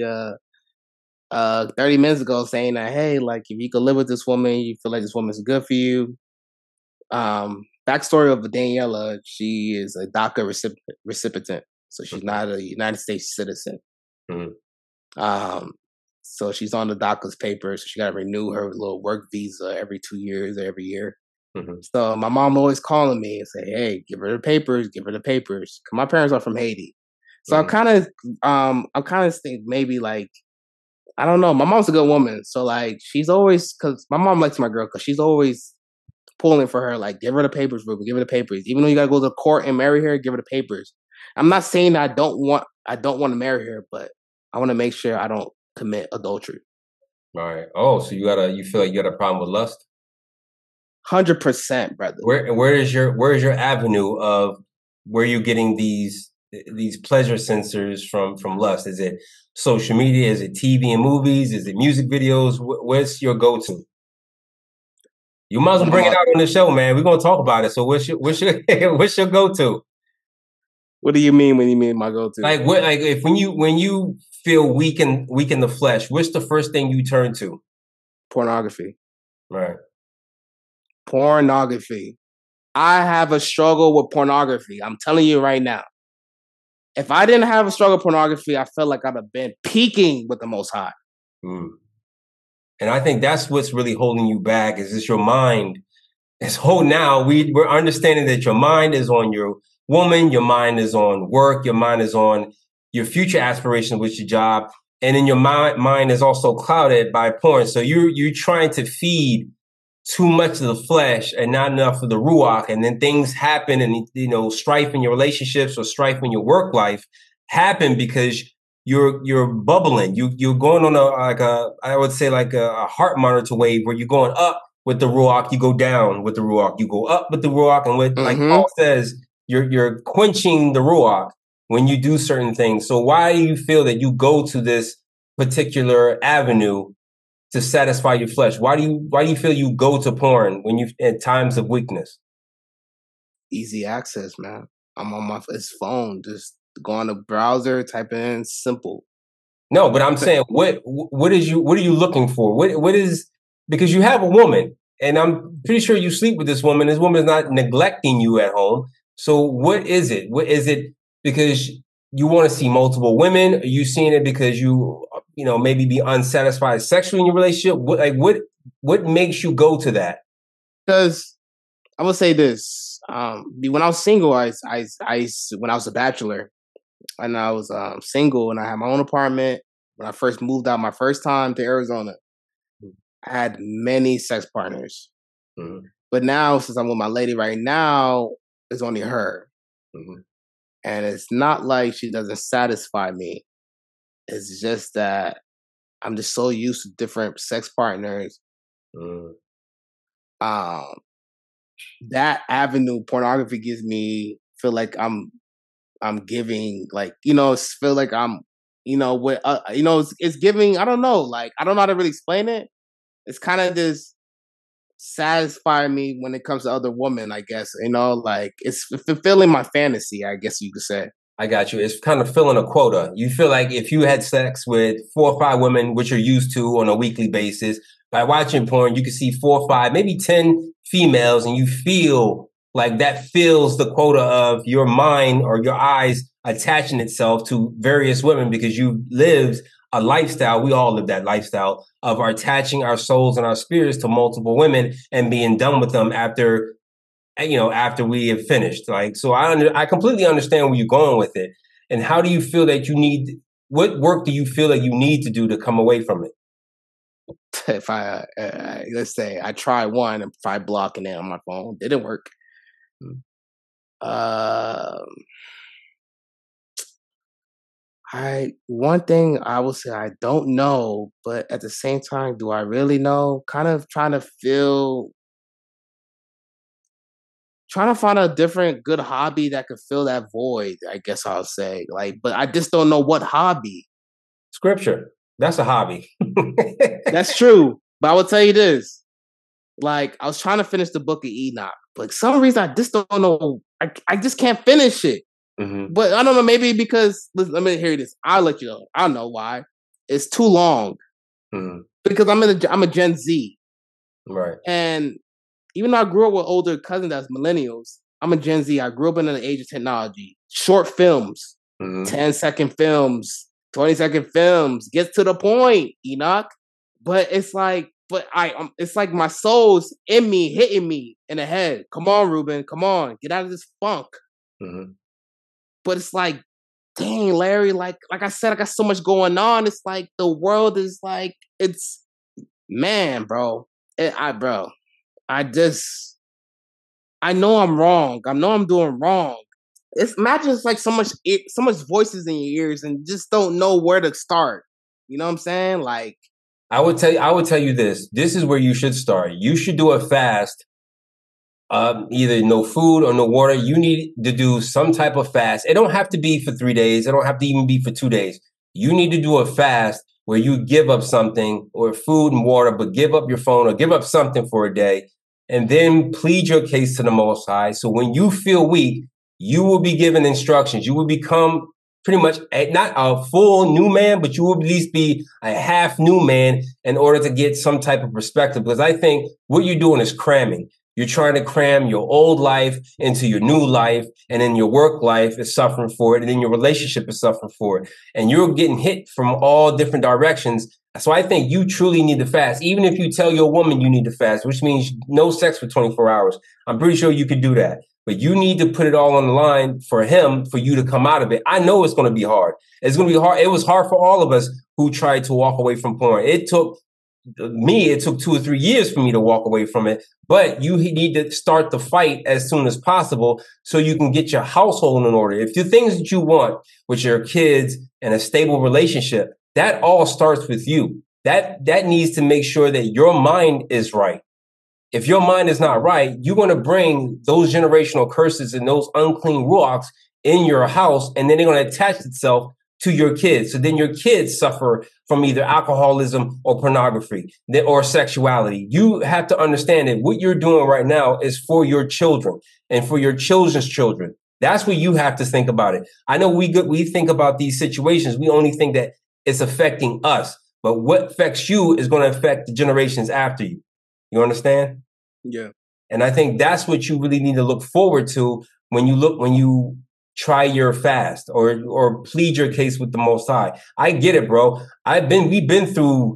[SPEAKER 3] 30 minutes ago saying that, hey, like, if you could live with this woman, you feel like this woman's good for you. Backstory of Daniela, she is a DACA recipient, so she's not a United States citizen. Mm-hmm. So she's on the DACA's papers, so she got to renew her little work visa every 2 years or every year. Mm-hmm. So my mom always calling me and say, hey, give her the papers. Cause my parents are from Haiti. So mm-hmm. I'm kind of think maybe like, I don't know. My mom's a good woman. So like, she's always, cause my mom likes my girl, cause she's always pulling for her. Like, give her the papers, Ruben, give her the papers. Even though you got to go to court and marry her, give her the papers. I'm not saying that I don't want to marry her, but I want to make sure I don't commit adultery.
[SPEAKER 2] All right. Oh, so you feel like you got a problem with lust?
[SPEAKER 3] 100%, brother.
[SPEAKER 2] Where is your avenue of where you're getting these pleasure sensors from lust? Is it social media? Is it TV and movies? Is it music videos? Where's your go-to? You might as well bring it out on the show, man. We're gonna talk about it. So what's your go-to?
[SPEAKER 3] What do you mean when you mean my go-to?
[SPEAKER 2] Like what? Like if when you feel weak in the flesh, what's the first thing you turn to?
[SPEAKER 3] Pornography.
[SPEAKER 2] Right.
[SPEAKER 3] Pornography. I have a struggle with pornography. I'm telling you right now. If I didn't have a struggle with pornography, I felt like I'd have been peaking with the Most High. Mm.
[SPEAKER 2] And I think that's what's really holding you back, is it's your mind. It's now we're understanding that your mind is on your woman, your mind is on work, your mind is on your future aspirations with your job, and then your mind is also clouded by porn. So you're trying to feed too much of the flesh and not enough of the ruach, and then things happen, and strife in your relationships or strife in your work life happen because you're bubbling. You're going on I would say like a heart monitor wave where you're going up with the ruach, you go down with the ruach, you go up with the ruach, and with like Paul says, you're quenching the ruach when you do certain things. So why do you feel that you go to this particular avenue to satisfy your flesh? Why do you feel you go to porn when you at times of weakness?
[SPEAKER 3] Easy access, man. I'm on my phone, just go on the browser, type in simple.
[SPEAKER 2] No, but I'm saying what are you looking for? What is, because you have a woman, and I'm pretty sure you sleep with this woman. This woman is not neglecting you at home. So what is it? What is it? Because you want to see multiple women? Are you seeing it because you maybe be unsatisfied sexually in your relationship? What makes you go to that?
[SPEAKER 3] Because I will say this: when I was single, I when I was a bachelor, and I was single, and I had my own apartment. When I first moved out, my first time to Arizona, I had many sex partners. Mm-hmm. But now, since I'm with my lady right now, it's only her. Mm-hmm. And it's not like she doesn't satisfy me. It's just that I'm just so used to different sex partners. Mm. That avenue, pornography, gives me feel like I'm giving, like, feel like I'm, it's giving. I don't know, like, I don't know how to really explain it. It's kind of just satisfy me when it comes to other women, I guess. Like, it's fulfilling my fantasy, I guess you could say.
[SPEAKER 2] I got you. It's kind of filling a quota. You feel like if you had sex with 4 or 5 women, which you're used to on a weekly basis, by watching porn, you can see 4 or 5, maybe 10 females, and you feel like that fills the quota of your mind or your eyes attaching itself to various women because you lived a lifestyle. We all live that lifestyle of attaching our souls and our spirits to multiple women and being done with them after we have finished. Like, so I completely understand where you're going with it. And how do you feel that what work do you feel that you need to do to come away from it?
[SPEAKER 3] If let's say I try one and try blocking it on my phone, didn't work. One thing I will say, I don't know, but at the same time, do I really know? Kind of trying to find a different good hobby that could fill that void, I guess I'll say. Like, but I just don't know what hobby.
[SPEAKER 2] Scripture. That's a hobby.
[SPEAKER 3] That's true. But I will tell you this. Like, I was trying to finish the book of Enoch, but for some reason I just don't know. I just can't finish it. Mm-hmm. But I don't know, maybe because, let me hear this. I'll let you know. I don't know why. It's too long. Mm-hmm. Because I'm a Gen Z.
[SPEAKER 2] Right.
[SPEAKER 3] And even though I grew up with older cousins that's millennials, I'm a Gen Z. I grew up in the age of technology. Short films, 10-second films, 20-second films, gets to the point, Enoch. But it's like, it's like my soul's in me, hitting me in the head. Come on, Ruben, come on, get out of this funk. Mm-hmm. But it's like, dang, Larry, like I said, I got so much going on. It's like the world is like, man, bro. I know I'm wrong. I know I'm doing wrong. Imagine it's like so much voices in your ears and just don't know where to start. You know what I'm saying? Like,
[SPEAKER 2] I would tell you this. This is where you should start. You should do a fast. Either no food or no water. You need to do some type of fast. It don't have to be for 3 days. It don't have to even be for 2 days. You need to do a fast where you give up something, or food and water, but give up your phone or give up something for a day, and then plead your case to the Most High. So when you feel weak, you will be given instructions. You will become pretty much not a full new man, but you will at least be a half new man in order to get some type of perspective. Because I think what you're doing is cramming. You're trying to cram your old life into your new life, and then your work life is suffering for it, and then your relationship is suffering for it. And you're getting hit from all different directions. So I think you truly need to fast. Even if you tell your woman you need to fast, which means no sex for 24 hours, I'm pretty sure you could do that. But you need to put it all on the line for him, for you to come out of it. I know it's going to be hard. It's going to be hard. It was hard for all of us who tried to walk away from porn. It took
[SPEAKER 4] me, it took 2 or 3 years for me to walk away from it. But you need to start the fight as soon as possible so you can get your household in order. If the things that you want with your kids and a stable relationship, that all starts with you. That needs to make sure that your mind is right. If your mind is not right, you're going to bring those generational curses and those unclean ruachs in your house, and then they're going to attach itself to your kids. So then your kids suffer from either alcoholism or pornography or sexuality. You have to understand that what you're doing right now is for your children and for your children's children. That's what you have to think about it. I know we think about these situations. We only think that it's affecting us, but what affects you is going to affect the generations after you. You understand?
[SPEAKER 3] Yeah.
[SPEAKER 4] And I think that's what you really need to look forward to when you try your fast or plead your case with the Most High. I get it, bro. We've been through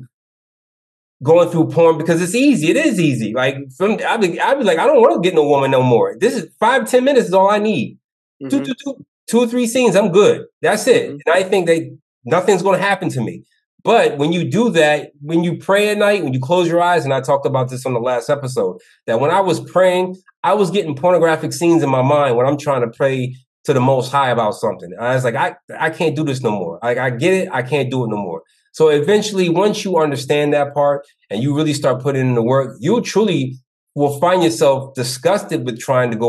[SPEAKER 4] going through porn because it's easy. It is easy. Like I'd be like, I don't want to get no woman no more. This is 5-10 minutes is all I need.
[SPEAKER 3] Mm-hmm.
[SPEAKER 4] Two or three scenes, I'm good. That's it.
[SPEAKER 3] Mm-hmm.
[SPEAKER 4] And I think that nothing's going to happen to me. But when you do that, when you pray at night, when you close your eyes, and I talked about this on the last episode, that when I was praying, I was getting pornographic scenes in my mind when I'm trying to pray to the Most High about something. I was like, I can't do this no more. I get it. I can't do it no more. So eventually, once you understand that part and you really start putting in the work, you truly will find yourself disgusted with trying to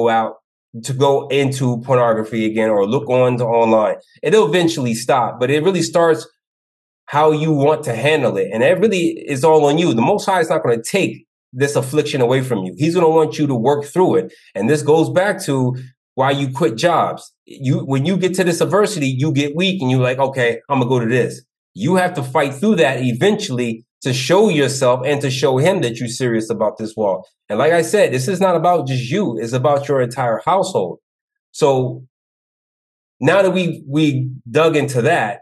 [SPEAKER 4] go into pornography again or look on to online. It'll eventually stop, but it really starts how you want to handle it. And it really is all on you. The Most High is not going to take this affliction away from you. He's going to want you to work through it. And this goes back to why you quit jobs. When you get to this adversity, you get weak and you're like, okay, I'm going to go to this. You have to fight through that eventually to show yourself and to show him that you're serious about this walk. And like I said, this is not about just you. It's about your entire household. So now that we dug into that,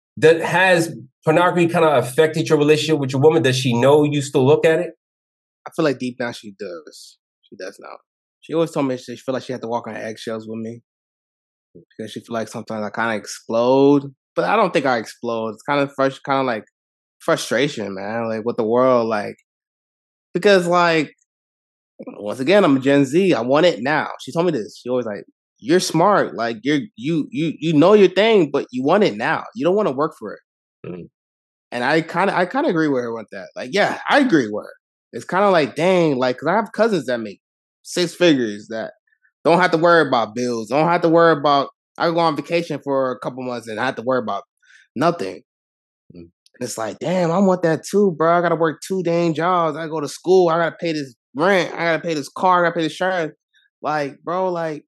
[SPEAKER 4] has pornography kind of affected your relationship with your woman? Does she know you still look at it?
[SPEAKER 3] I feel like deep down she does. She does now. She always told me she feel like she had to walk on eggshells with me because she feel like sometimes I kind of explode, but I don't think I explode. It's kind of like frustration, man. Like with the world, like because like once again, I'm a Gen Z. I want it now. She told me this. She always like, you're smart. Like you know your thing, but you want it now. You don't want to work for it.
[SPEAKER 4] Mm-hmm.
[SPEAKER 3] And I kind of agree with her with that. Like, yeah, I agree with her. It's kind of like, dang, like, cause I have cousins that make 6 figures that don't have to worry about bills. Don't have to worry about, I go on vacation for a couple months and I have to worry about nothing. Mm-hmm. And it's like, damn, I want that too, bro. I got to work 2 dang jobs. I go to school. I got to pay this rent. I got to pay this car. I got to pay this insurance. Like, bro, like,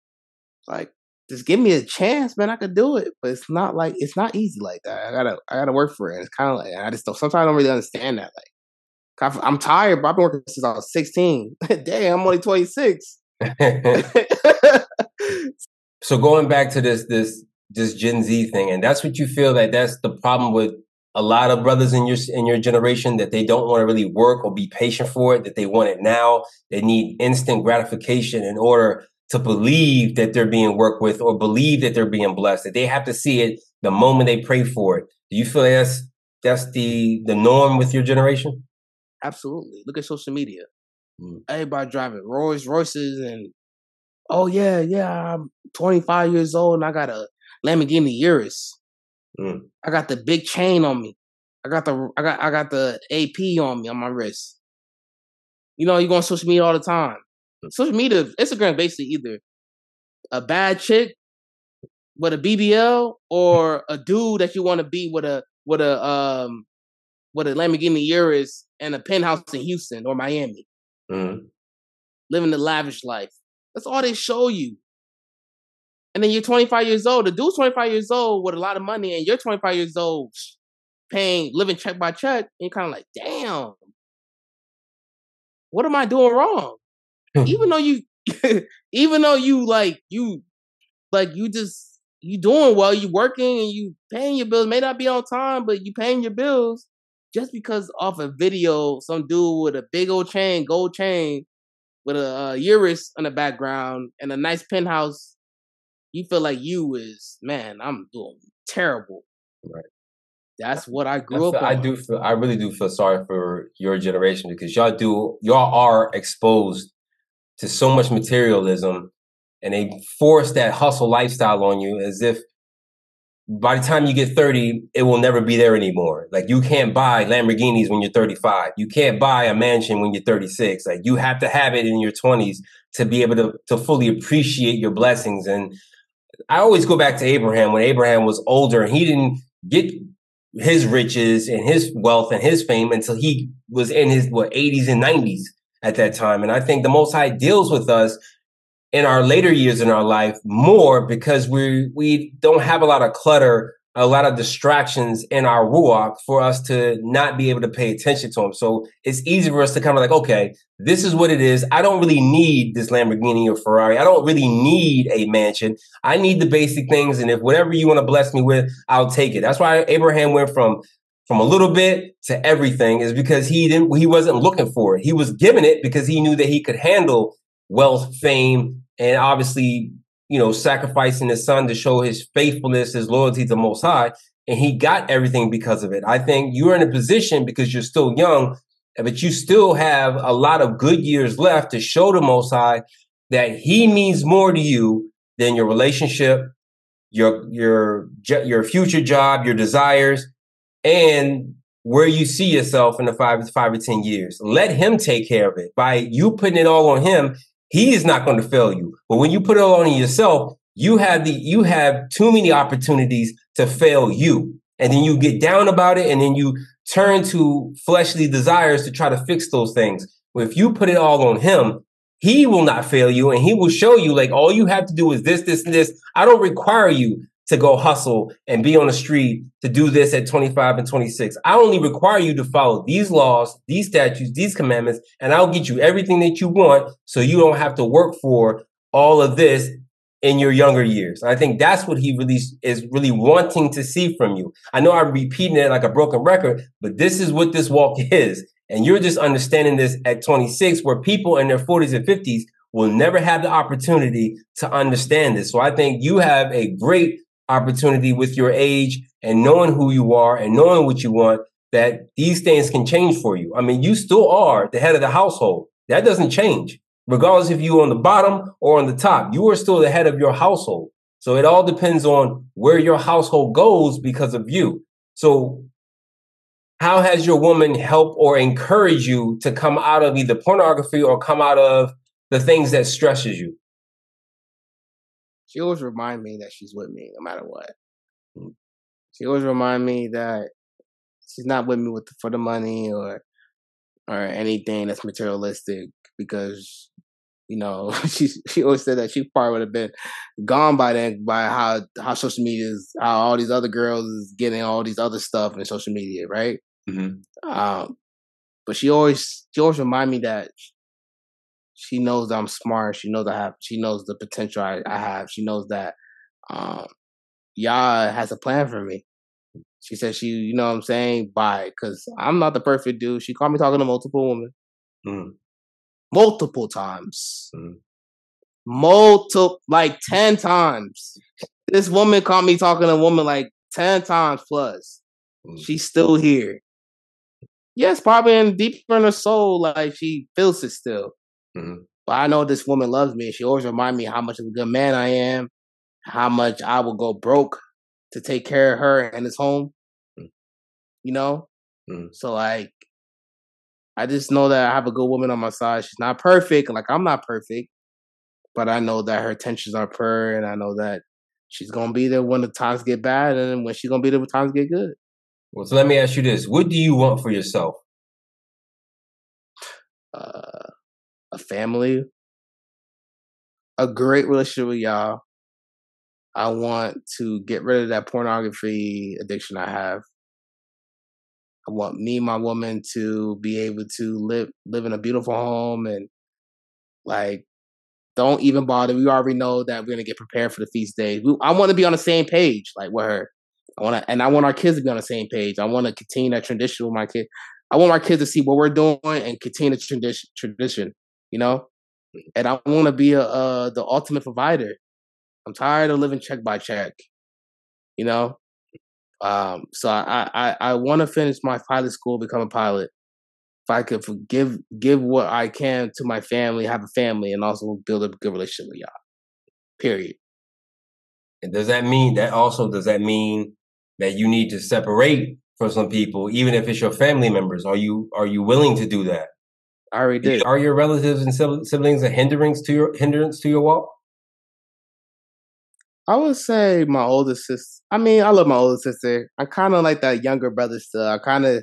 [SPEAKER 3] just give me a chance, man. I could do it, but it's not easy like that. I gotta work for it. It's kind of like I just don't. Sometimes I don't really understand that. Like, I'm tired, but I've been working since I was 16. Damn, I'm only 26.
[SPEAKER 4] So going back to this Gen Z thing, and that's what you feel that's the problem with a lot of brothers in your generation, that they don't want to really work or be patient for it. That they want it now. They need instant gratification in order to believe that they're being worked with or believe that they're being blessed, that they have to see it the moment they pray for it. Do you feel like that's the norm with your generation?
[SPEAKER 3] Absolutely. Look at social media. Everybody driving Rolls Royces and, oh yeah, I'm 25 years old and I got a Lamborghini Urus. I got the big chain on me. I got the AP on me on my wrist. You know, you go on social media all the time. Social media, Instagram, basically either a bad chick with a BBL or a dude that you want to be with a Lamborghini Urus and a penthouse in Houston or Miami, living the lavish life. That's all they show you. And then you're 25 years old. The dude's 25 years old with a lot of money, and you're 25 years old living check by check. And you're kind of like, damn, what am I doing wrong? Even though you doing well, you working and you paying your bills, may not be on time, but you paying your bills just because off a video, some dude with a big old chain, gold chain, with a Urus in the background and a nice penthouse, you feel like I'm doing terrible.
[SPEAKER 4] Right.
[SPEAKER 3] That's what I grew up on.
[SPEAKER 4] I really do feel sorry for your generation because y'all are exposed to so much materialism, and they force that hustle lifestyle on you as if by the time you get 30, it will never be there anymore. Like you can't buy Lamborghinis when you're 35. You can't buy a mansion when you're 36. Like you have to have it in your 20s to be able to fully appreciate your blessings. And I always go back to Abraham when Abraham was older and he didn't get his riches and his wealth and his fame until he was in his 80s and 90s at that time. And I think the Most High deals with us in our later years in our life more because we don't have a lot of clutter, a lot of distractions in our ruach for us to not be able to pay attention to them. So it's easy for us to kind of like, okay, this is what it is. I don't really need this Lamborghini or Ferrari. I don't really need a mansion. I need the basic things. And if whatever you want to bless me with, I'll take it. That's why Abraham went from a little bit to everything, is because he wasn't looking for it. He was given it because he knew that he could handle wealth, fame, and obviously, sacrificing his son to show his faithfulness, his loyalty to the Most High. And he got everything because of it. I think you're in a position because you're still young, but you still have a lot of good years left to show the Most High that he means more to you than your relationship, your future job, your desires, and where you see yourself in the 5 or 10 years. Let him take care of it. By you putting it all on him, he is not going to fail you. But when you put it all on yourself, you have too many opportunities to fail you. And then you get down about it, and then you turn to fleshly desires to try to fix those things. But if you put it all on him, he will not fail you, and he will show you, like, all you have to do is this, this, and this. I don't require you to go hustle and be on the street to do this at 25 and 26. I only require you to follow these laws, these statutes, these commandments, and I'll get you everything that you want so you don't have to work for all of this in your younger years. I think that's what he really is really wanting to see from you. I know I'm repeating it like a broken record, but this is what this walk is. And you're just understanding this at 26, where people in their 40s and 50s will never have the opportunity to understand this. So I think you have a great opportunity with your age and knowing who you are and knowing what you want, that these things can change for you. I mean, you still are the head of the household. That doesn't change. Regardless if you're on the bottom or on the top, you are still the head of your household. So it all depends on where your household goes because of you. So how has your woman helped or encouraged you to come out of either pornography or come out of the things that stresses you?
[SPEAKER 3] She always remind me that she's with me no matter what. She always remind me that she's not with me for the money or anything that's materialistic, because she always said that she probably would have been gone by then, by how social media is, how all these other girls is getting all these other stuff in social media, right? Mm-hmm. But she always remind me that she knows that I'm smart. She knows she knows the potential I have. She knows that Yah has a plan for me. She said you know what I'm saying? Bye. Because I'm not the perfect dude. She caught me talking to multiple women. Mm. Multiple times. Mm. Like 10 times. This woman caught me talking to a woman like 10 times plus. Mm. She's still here. Yes, probably deeper in her soul, like she feels it still. Mm-hmm. But I know this woman loves me. She always reminds me how much of a good man I am, how much I will go broke to take care of her and his home. Mm-hmm. So like, I just know that I have a good woman on my side. She's not perfect, like I'm not perfect, but I know that her intentions are pure, and I know that she's gonna be there when the times get bad, and when she's gonna be there when times get good.
[SPEAKER 4] Well, so let me ask you this: what do you want for yourself?
[SPEAKER 3] A family, a great relationship with y'all. I want to get rid of that pornography addiction I have. I want me and my woman to be able to live in a beautiful home, and like, don't even bother. We already know that we're gonna get prepared for the feast days. I want to be on the same page, like with her. I want our kids to be on the same page. I want to continue that tradition with my kids. I want my kids to see what we're doing and continue the tradition. And I want to be the ultimate provider. I'm tired of living check by check. So I want to finish my pilot school, become a pilot. If I could give what I can to my family, have a family, and also build a good relationship with y'all. Period.
[SPEAKER 4] And does that mean that you need to separate from some people, even if it's your family members? Are you willing to do that?
[SPEAKER 3] I already did.
[SPEAKER 4] Are your relatives and siblings a hindrance to your walk?
[SPEAKER 3] I would say my older sister. I mean, I love my older sister. I'm kind of like that younger brother still. I'm kind of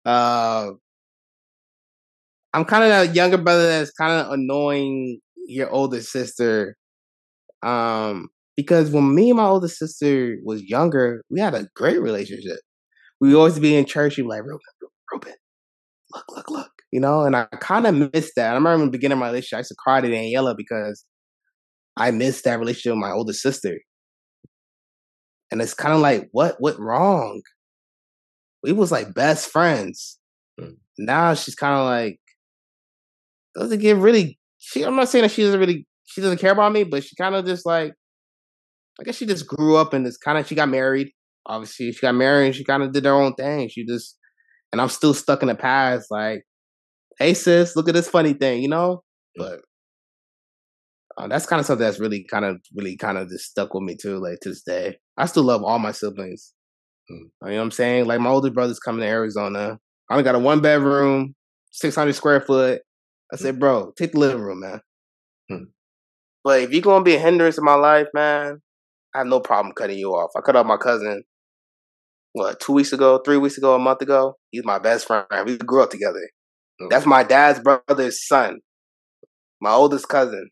[SPEAKER 3] that younger brother that's kind of annoying your older sister. Because when me and my older sister was younger, we had a great relationship. We would always be in church. She'd be like, Ruben, look. You know, and I kind of missed that. I remember in the beginning of my relationship, I used to cry to Daniela because I missed that relationship with my older sister. And it's kind of like, what went wrong? We was like best friends. Now she's kind of like, doesn't get really. I'm not saying that she doesn't care about me, but she kind of just like, I guess she just grew up in this kind of. She got married. Obviously, she got married. And she kind of did her own thing. And I'm still stuck in the past. Like, hey sis, look at this funny thing, you know. But that's kind of something that's really kind of just stuck with me too. Like to this day, I still love all my siblings. You know what I'm saying? Like my older brother's coming to Arizona. I only got a 1-bedroom, 600 square foot. I said, bro, take the living room, man. But if you're gonna be a hindrance in my life, man, I have no problem cutting you off. I cut off my cousin. 2 weeks ago, 3 weeks ago, a month ago? He's my best friend. We grew up together. That's my dad's brother's son. My oldest cousin.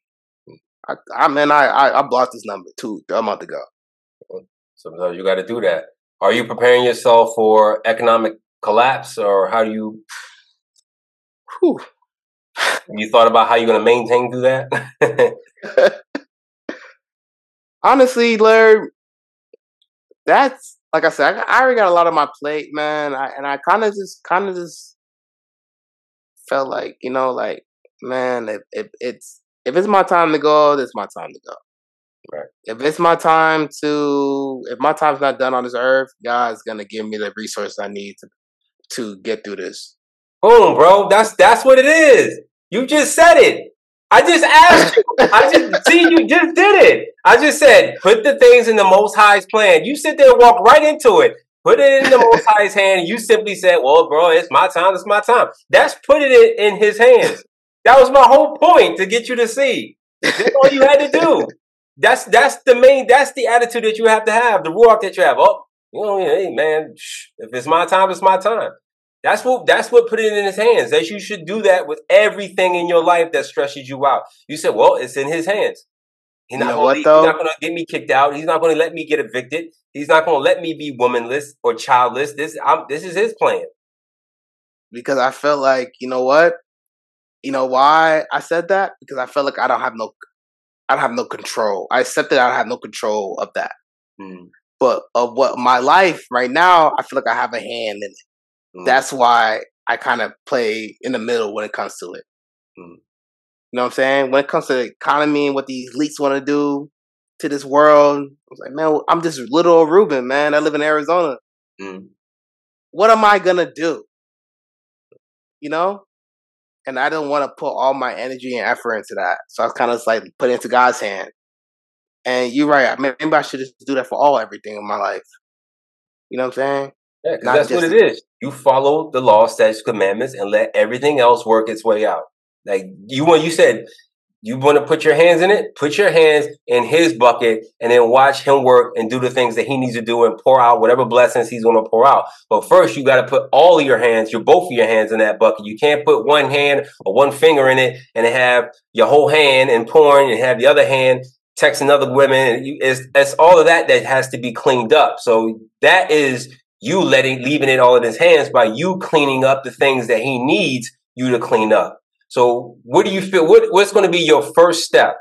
[SPEAKER 3] I blocked his number a month ago.
[SPEAKER 4] Sometimes you got to do that. Are you preparing yourself for economic collapse, or how do you? You thought about how you're going to maintain through that?
[SPEAKER 3] Honestly, Larry, that's like I said. I already got a lot on my plate, man. I kind of just felt like, you know, like, man, if it's my time to go, it's my time to go.
[SPEAKER 4] Right.
[SPEAKER 3] If my time's not done on this earth, God's gonna give me the resources I need to get through this.
[SPEAKER 4] Boom, bro. That's what it is. You just said it. I just asked you. You just did it. I just said, put the things in the Most High's plan. You sit there and walk right into it. Put it in the Most High's hand. You simply said, well, bro, it's my time. It's my time. That's putting it in his hands. That was my whole point, to get you to see. That's all you had to do. That's the attitude that you have to have, the ruach that you have. Oh, you know, hey man, if it's my time, it's my time. That's what put it in his hands. That you should do that with everything in your life that stresses you out. You said, well, it's in his hands. He's not going to get me kicked out. He's not going to let me get evicted. He's not going to let me be womanless or childless. This is his plan.
[SPEAKER 3] Because I felt like, you know what? You know why I said that? Because I felt like I don't have no control. I accepted I don't have no control of that. But of what my life right now, I feel like I have a hand in it. That's why I kind of play in the middle when it comes to it. You know what I'm saying? When it comes to the economy and what these elites want to do to this world, I was like, man, I'm just little old Ruben, man. I live in Arizona. What am I gonna do? You know? And I didn't want to put all my energy and effort into that. So I was kind of like put it into God's hand. And you're right. Maybe I should just do that for everything in my life. You know what I'm saying?
[SPEAKER 4] Yeah, because that's what it is. You follow the law, statutes, commandments, and let everything else work its way out. Like you said, you want to put your hands in it, put your hands in his bucket, and then watch him work and do the things that he needs to do and pour out whatever blessings he's going to pour out. But first, you got to put all of your hands, both of your hands in that bucket. You can't put one hand or one finger in it and have your whole hand and pouring and have the other hand texting other women. It's all of that has to be cleaned up. So that is you leaving it all in his hands by you cleaning up the things that he needs you to clean up. So what do you feel? What's going to be your first step?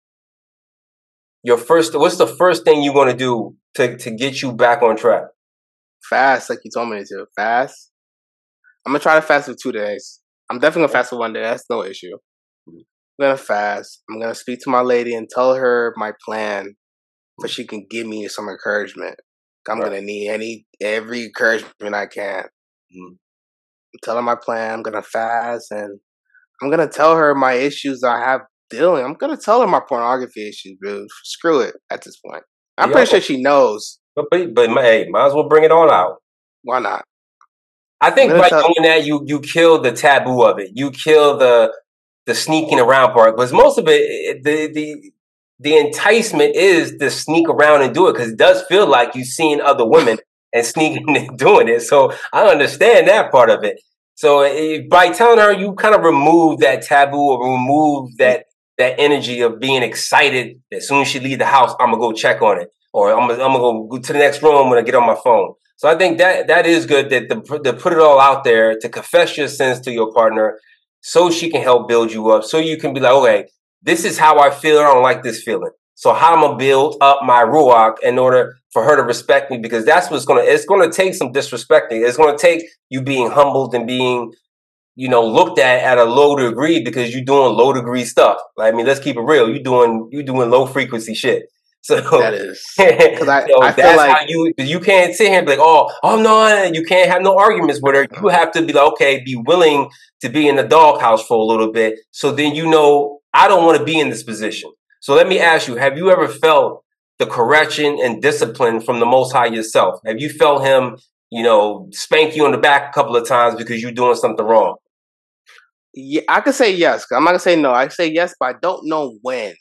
[SPEAKER 4] What's the first thing you're going to do to get you back on track?
[SPEAKER 3] Fast, like you told me to. Fast. I'm going to try to fast for 2 days. I'm definitely going to fast for 1 day. That's no issue. I'm going to fast. I'm going to speak to my lady and tell her my plan so she can give me some encouragement. I'm gonna need every encouragement I can.
[SPEAKER 2] Mhm.
[SPEAKER 3] I'm telling my plan. I'm gonna fast, and I'm gonna tell her my issues I have dealing. I'm gonna tell her my pornography issues, dude. Screw it at this point. I'm pretty sure she knows.
[SPEAKER 4] But hey, might as well bring it all out.
[SPEAKER 3] Why not?
[SPEAKER 4] I think by doing that, you kill the taboo of it. You kill the sneaking around part. Because most of it, the enticement is to sneak around and do it, because it does feel like you've seen other women and sneaking and doing it. So I understand that part of it. So by telling her, you kind of remove that taboo or remove that energy of being excited. As soon as she leave the house, I'm gonna go check on it, or I'm gonna go to the next room when I get on my phone. So I think that is good, that to put it all out there, to confess your sins to your partner, so she can help build you up, so you can be like, okay, this is how I feel. I don't like this feeling. So how am I gonna build up my ruach in order for her to respect me? Because that's what's it's gonna take some disrespecting. It's gonna take you being humbled and being, looked at a low degree, because you're doing low degree stuff. Like, I mean, let's keep it real. You're doing low frequency shit. So
[SPEAKER 3] that is, because I feel
[SPEAKER 4] that's
[SPEAKER 3] like
[SPEAKER 4] how you can't sit here and be like, oh no, you can't have no arguments with her. You have to be like, okay, be willing to be in the doghouse for a little bit. So then I don't want to be in this position. So let me ask you, have you ever felt the correction and discipline from the Most High yourself? Have you felt him, spank you on the back a couple of times because you're doing something wrong?
[SPEAKER 3] Yeah, I could say yes. I'm not gonna say no. I say yes, but I don't know when.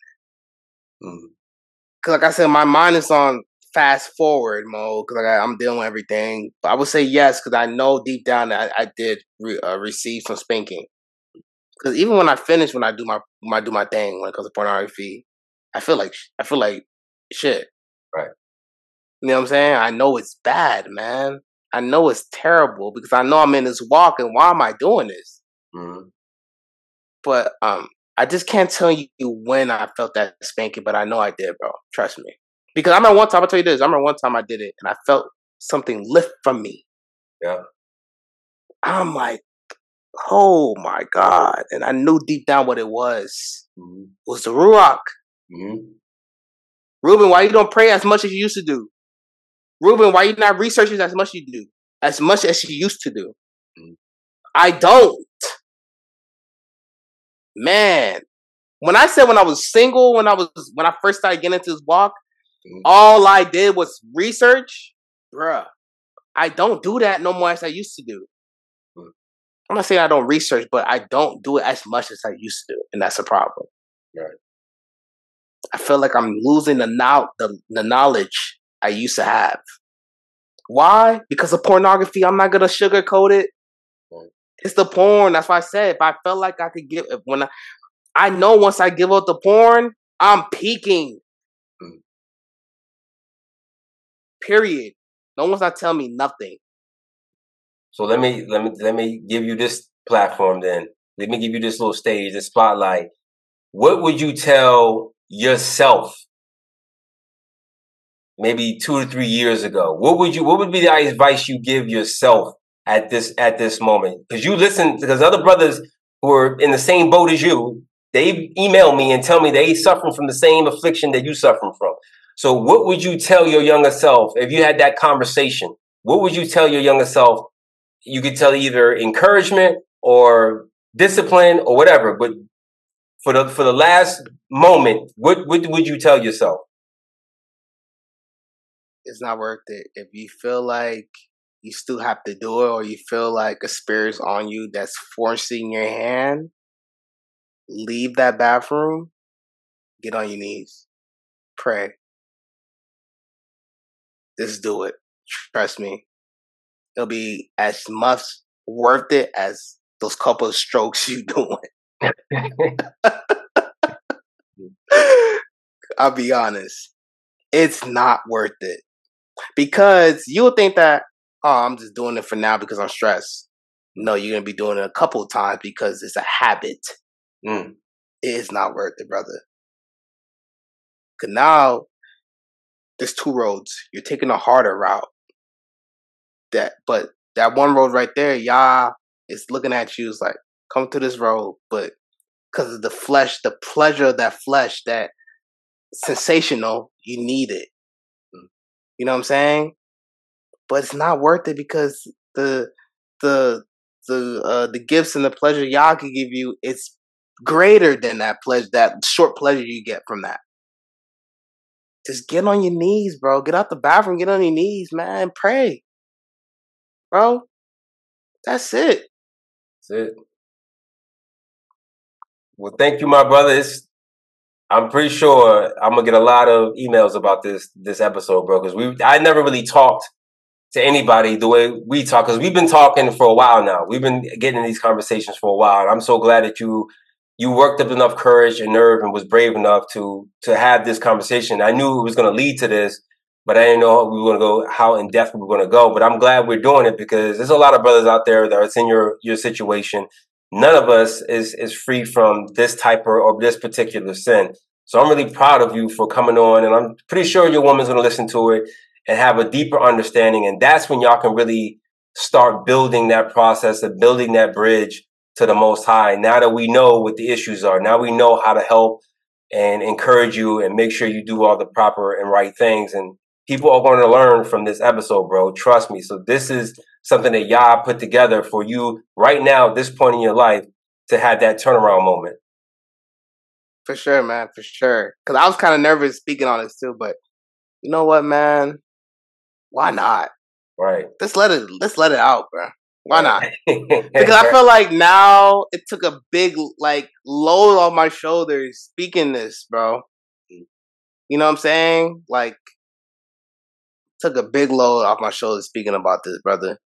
[SPEAKER 3] Because like I said, my mind is on fast forward mode, because I'm dealing with everything. But I would say yes, because I know deep down that I did receive some spanking. Because even when I finish, when I do my thing when it comes to pornography, I feel like shit.
[SPEAKER 4] Right.
[SPEAKER 3] You know what I'm saying? I know it's bad, man. I know it's terrible, because I know I'm in this walk, and why am I doing this?
[SPEAKER 4] Mm-hmm.
[SPEAKER 3] But I just can't tell you when I felt that spanking, but I know I did, bro. Trust me. Because I remember one time, I'll tell you this. I remember one time I did it, and I felt something lift from me.
[SPEAKER 4] Yeah.
[SPEAKER 3] I'm like, oh my God. And I knew deep down what it was.
[SPEAKER 4] Mm-hmm.
[SPEAKER 3] It was the Ruach.
[SPEAKER 4] Mm-hmm.
[SPEAKER 3] Ruben, why you don't pray as much as you used to do? Ruben, why you not researching as much as you used to do?
[SPEAKER 4] Mm-hmm.
[SPEAKER 3] I don't. Man, when I said when I was single, when I first started getting into this walk, all I did was research, bruh. I don't do that no more as I used to do. I'm not saying I don't research, but I don't do it as much as I used to, and that's a problem.
[SPEAKER 4] Right.
[SPEAKER 3] I feel like I'm losing the knowledge I used to have. Why? Because of pornography. I'm not gonna sugarcoat it.
[SPEAKER 4] Right.
[SPEAKER 3] It's the porn. That's why I said, if I felt like I could I know once I give up the porn, I'm peaking. Period. No one's not telling me nothing.
[SPEAKER 4] So let me give you this platform then. Let me give you this little stage, this spotlight. What would you tell yourself maybe 2 to 3 years ago? What would be the advice you give yourself at this moment? Because you listen, because other brothers who are in the same boat as you, they email me and tell me they suffering from the same affliction that you suffering from. So what would you tell your younger self if you had that conversation? What would you tell your younger self? You could tell either encouragement or discipline or whatever, but for the last moment, what would you tell yourself?
[SPEAKER 3] It's not worth it. If you feel like you still have to do it, or you feel like a spirit's on you that's forcing your hand, leave that bathroom, get on your knees, pray. Just do it. Trust me. It'll be as much worth it as those couple of strokes you doing. I'll be honest. It's not worth it. Because you'll think that, oh, I'm just doing it for now because I'm stressed. No, you're going to be doing it a couple of times because it's a habit. It is not worth it, brother. Because now, there's 2 roads. You're taking a harder route. But that one road right there, Yah is looking at you, is like, come to this road. But because of the flesh, the pleasure of that flesh, that sensational, you need it. You know what I'm saying? but it's not worth it because the the gifts and the pleasure Yah can give you, it's greater than that pleasure, that short pleasure you get from that. Just get on your knees, bro. Get out the bathroom, get on your knees, man. Pray, bro. That's it.
[SPEAKER 4] That's it. Well, thank you, my brothers. I'm pretty sure I'm gonna get a lot of emails about this episode, bro. Because I never really talked to anybody the way we talk. Because we've been talking for a while now. We've been getting in these conversations for a while. And I'm so glad that you worked up enough courage and nerve and was brave enough to have this conversation. I knew it was going to lead to this, but I didn't know we were going to go how in depth we were going to go. But I'm glad we're doing it because there's a lot of brothers out there that are in your situation. None of us is free from this type or this particular sin. So I'm really proud of you for coming on, and I'm pretty sure your woman's going to listen to it and have a deeper understanding. And that's when y'all can really start building that process of building that bridge to the Most High. Now that we know what the issues are, now we know how to help and encourage you and make sure you do all the proper and right things. And people are going to learn from this episode, bro. Trust me. So this is something that Yah put together for you right now, at this point in your life, to have that turnaround moment.
[SPEAKER 3] For sure, man. For sure. Because I was kind of nervous speaking on this too, but you know what, man? Why not?
[SPEAKER 4] Right.
[SPEAKER 3] Let's let it out, bro. Why not? Because I feel like now it took a big load off my shoulders speaking this, bro. You know what I'm saying? Like, took a big load off my shoulders speaking about this, brother.